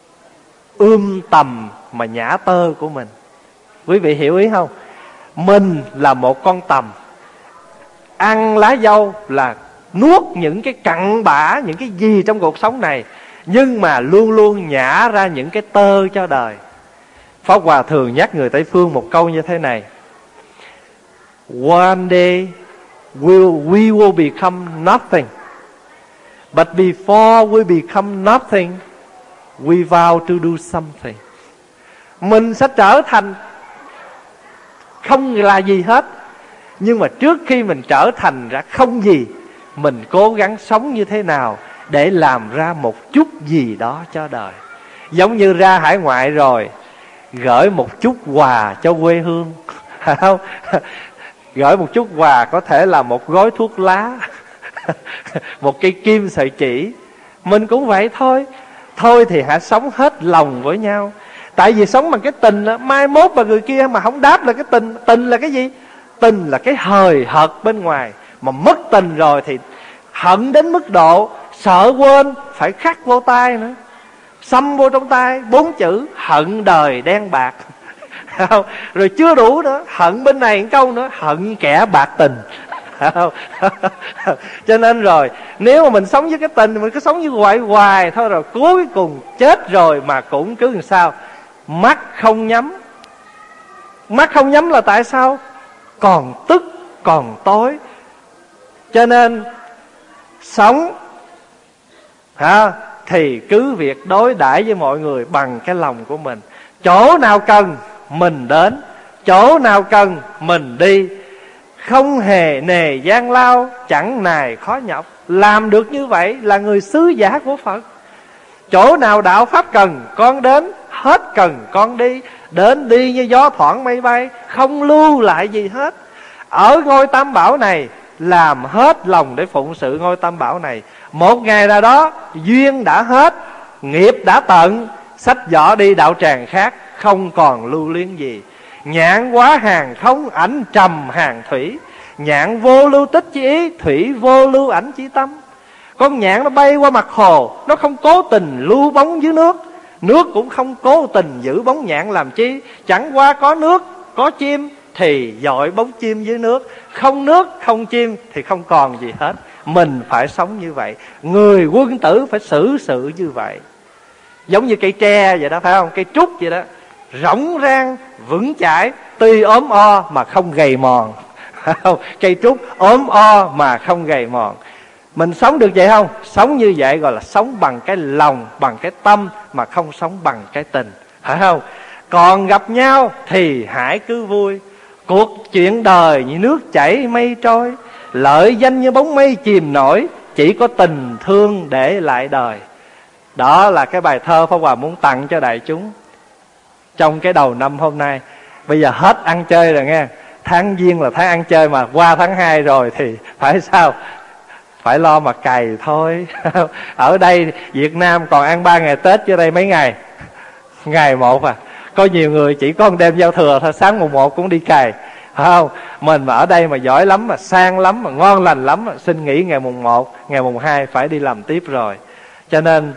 [SPEAKER 2] tầm mà nhả tơ của mình. Quý vị hiểu ý không? Mình là một con tầm, ăn lá dâu là nuốt những cái cặn bã, những cái gì trong cuộc sống này, nhưng mà luôn luôn nhả ra những cái tơ cho đời. Pháp Hòa thường nhắc người Tây Phương một câu như thế này: One day we will become nothing, but before we become nothing, we vow to do something. Mình sẽ trở thành không là gì hết, nhưng mà trước khi mình trở thành ra không gì, mình cố gắng sống như thế nào để làm ra một chút gì đó cho đời. Giống như ra hải ngoại rồi, gửi một chút quà cho quê hương, phải không? Gửi một chút quà, có thể là một gói thuốc lá, một cây kim sợi chỉ. Mình cũng vậy thôi. Thôi thì hãy sống hết lòng với nhau. Tại vì sống bằng cái tình, mai mốt mà người kia mà không đáp là cái tình. Tình là cái gì? Tình là cái hời hợt bên ngoài. Mà mất tình rồi thì hận đến mức độ sợ quên phải khắc vô tay nữa, xăm vô trong tay 4 chữ hận đời đen bạc. Rồi chưa đủ nữa, hận bên này một câu nữa, hận kẻ bạc tình. Cho nên rồi, nếu mà mình sống với cái tình thì mình cứ sống như vậy hoài thôi, rồi cuối cùng chết rồi mà cũng cứ làm sao mắt không nhắm. Mắt không nhắm là tại sao? Còn tức, còn tối. Cho nên sống thì cứ việc đối đãi với mọi người bằng cái lòng của mình. Chỗ nào cần mình đến, chỗ nào cần mình đi, không hề nề gian lao, chẳng nài khó nhọc. Làm được như vậy là người sứ giả của Phật. Chỗ nào đạo pháp cần con đến, hết cần con đi. Đến đi như gió thoảng mây bay, không lưu lại gì hết. Ở ngôi Tam Bảo này làm hết lòng để phụng sự ngôi Tam Bảo này. Một ngày nào đó duyên đã hết, nghiệp đã tận, xách giỏ đi đạo tràng khác, không còn lưu luyến gì. Nhạn quá hàng không, ảnh trầm hàng thủy. Nhạn vô lưu tích chi ý, thủy vô lưu ảnh chi tâm. Con nhạn nó bay qua mặt hồ, nó không cố tình lưu bóng dưới nước, nước cũng không cố tình giữ bóng nhạn làm chi. Chẳng qua có nước, có chim thì dội bóng chim dưới nước. Không nước, không chim thì không còn gì hết. Mình phải sống như vậy. Người quân tử phải xử sự như vậy. Giống như cây tre vậy đó, phải không? Cây trúc vậy đó, rỗng rang, vững chãi, tuy ốm o mà không gầy mòn. Cây trúc ốm o mà không gầy mòn. Mình sống được vậy không? Sống như vậy gọi là sống bằng cái lòng, bằng cái tâm, mà không sống bằng cái tình, phải không? Còn gặp nhau thì hãy cứ vui. Cuộc chuyện đời như nước chảy mây trôi, lợi danh như bóng mây chìm nổi, chỉ có tình thương để lại đời. Đó là cái bài thơ Pháp Hòa muốn tặng cho đại chúng trong cái đầu năm hôm nay. Bây giờ hết ăn chơi rồi nghe. Tháng Giêng là tháng ăn chơi, mà qua tháng 2 rồi thì phải sao? Phải lo mà cày thôi. Ở đây Việt Nam còn ăn 3 ngày Tết, chứ đây mấy ngày? Ngày 1 à. Có nhiều người chỉ có một đêm giao thừa thôi, sáng mùng 1 cũng đi cày, phải không? Mình mà ở đây mà giỏi lắm, mà sang lắm, mà ngon lành lắm, mà xin nghỉ ngày mùng 1, ngày mùng 2 phải đi làm tiếp rồi. Cho nên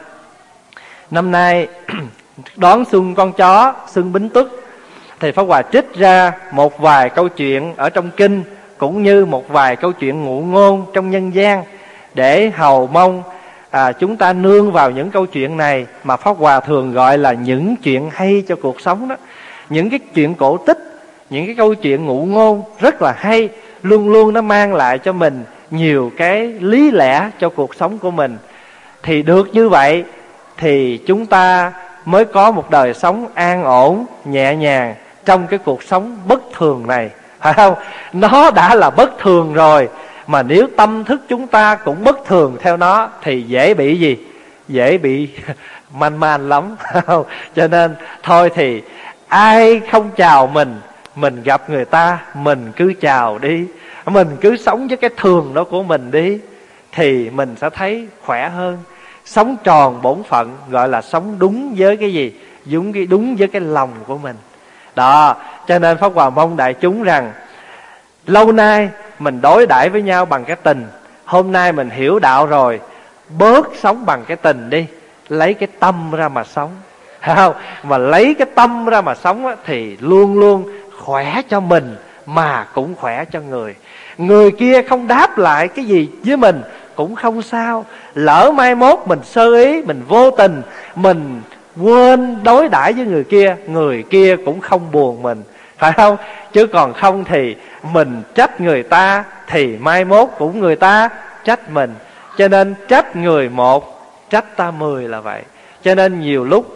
[SPEAKER 2] năm nay đón xuân con chó, xuân Bính Tuất, thì Pháp Hòa trích ra một vài câu chuyện ở trong kinh, cũng như một vài câu chuyện ngụ ngôn trong nhân gian, để hầu mong chúng ta nương vào những câu chuyện này mà Pháp Hòa thường gọi là những chuyện hay cho cuộc sống đó. Những cái chuyện cổ tích, những cái câu chuyện ngụ ngôn rất là hay, luôn luôn nó mang lại cho mình nhiều cái lý lẽ cho cuộc sống của mình. Thì được như vậy thì chúng ta mới có một đời sống an ổn, nhẹ nhàng trong cái cuộc sống bất thường này, phải không? Nó đã là bất thường rồi, mà nếu tâm thức chúng ta cũng bất thường theo nó thì dễ bị gì? Dễ bị man man lắm. Cho nên thôi thì ai không chào mình gặp người ta mình cứ chào đi, mình cứ sống với cái thường đó của mình đi, thì mình sẽ thấy khỏe hơn. Sống tròn bổn phận, gọi là sống đúng với cái gì? Đúng với cái lòng của mình đó. Cho nên Pháp Hòa mong đại chúng rằng lâu nay mình đối đãi với nhau bằng cái tình, hôm nay mình hiểu đạo rồi, bớt sống bằng cái tình đi, lấy cái tâm ra mà sống, không? Mà lấy cái tâm ra mà sống á, thì luôn luôn khỏe cho mình mà cũng khỏe cho người. Người kia không đáp lại cái gì với mình cũng không sao. Lỡ mai mốt mình sơ ý, mình vô tình, mình quên đối đãi với người kia cũng không buồn mình, phải không? Chứ còn không thì mình trách người ta thì mai mốt cũng người ta trách mình. Cho nên trách người một, trách ta 10 là vậy. Cho nên nhiều lúc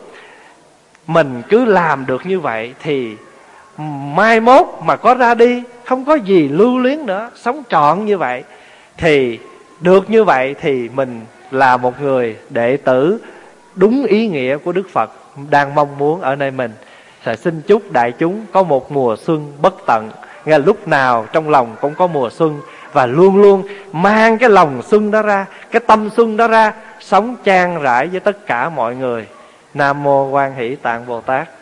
[SPEAKER 2] mình cứ làm được như vậy thì mai mốt mà có ra đi không có gì lưu luyến nữa. Sống trọn như vậy thì được, như vậy thì mình là một người đệ tử đúng ý nghĩa của Đức Phật đang mong muốn ở nơi mình. Xin chúc đại chúng có một mùa xuân bất tận, nghe lúc nào trong lòng cũng có mùa xuân, và luôn luôn mang cái lòng xuân đó ra, cái tâm xuân đó ra, sống chan rãi với tất cả mọi người. Nam Mô Quan Hỷ Tạng Bồ Tát.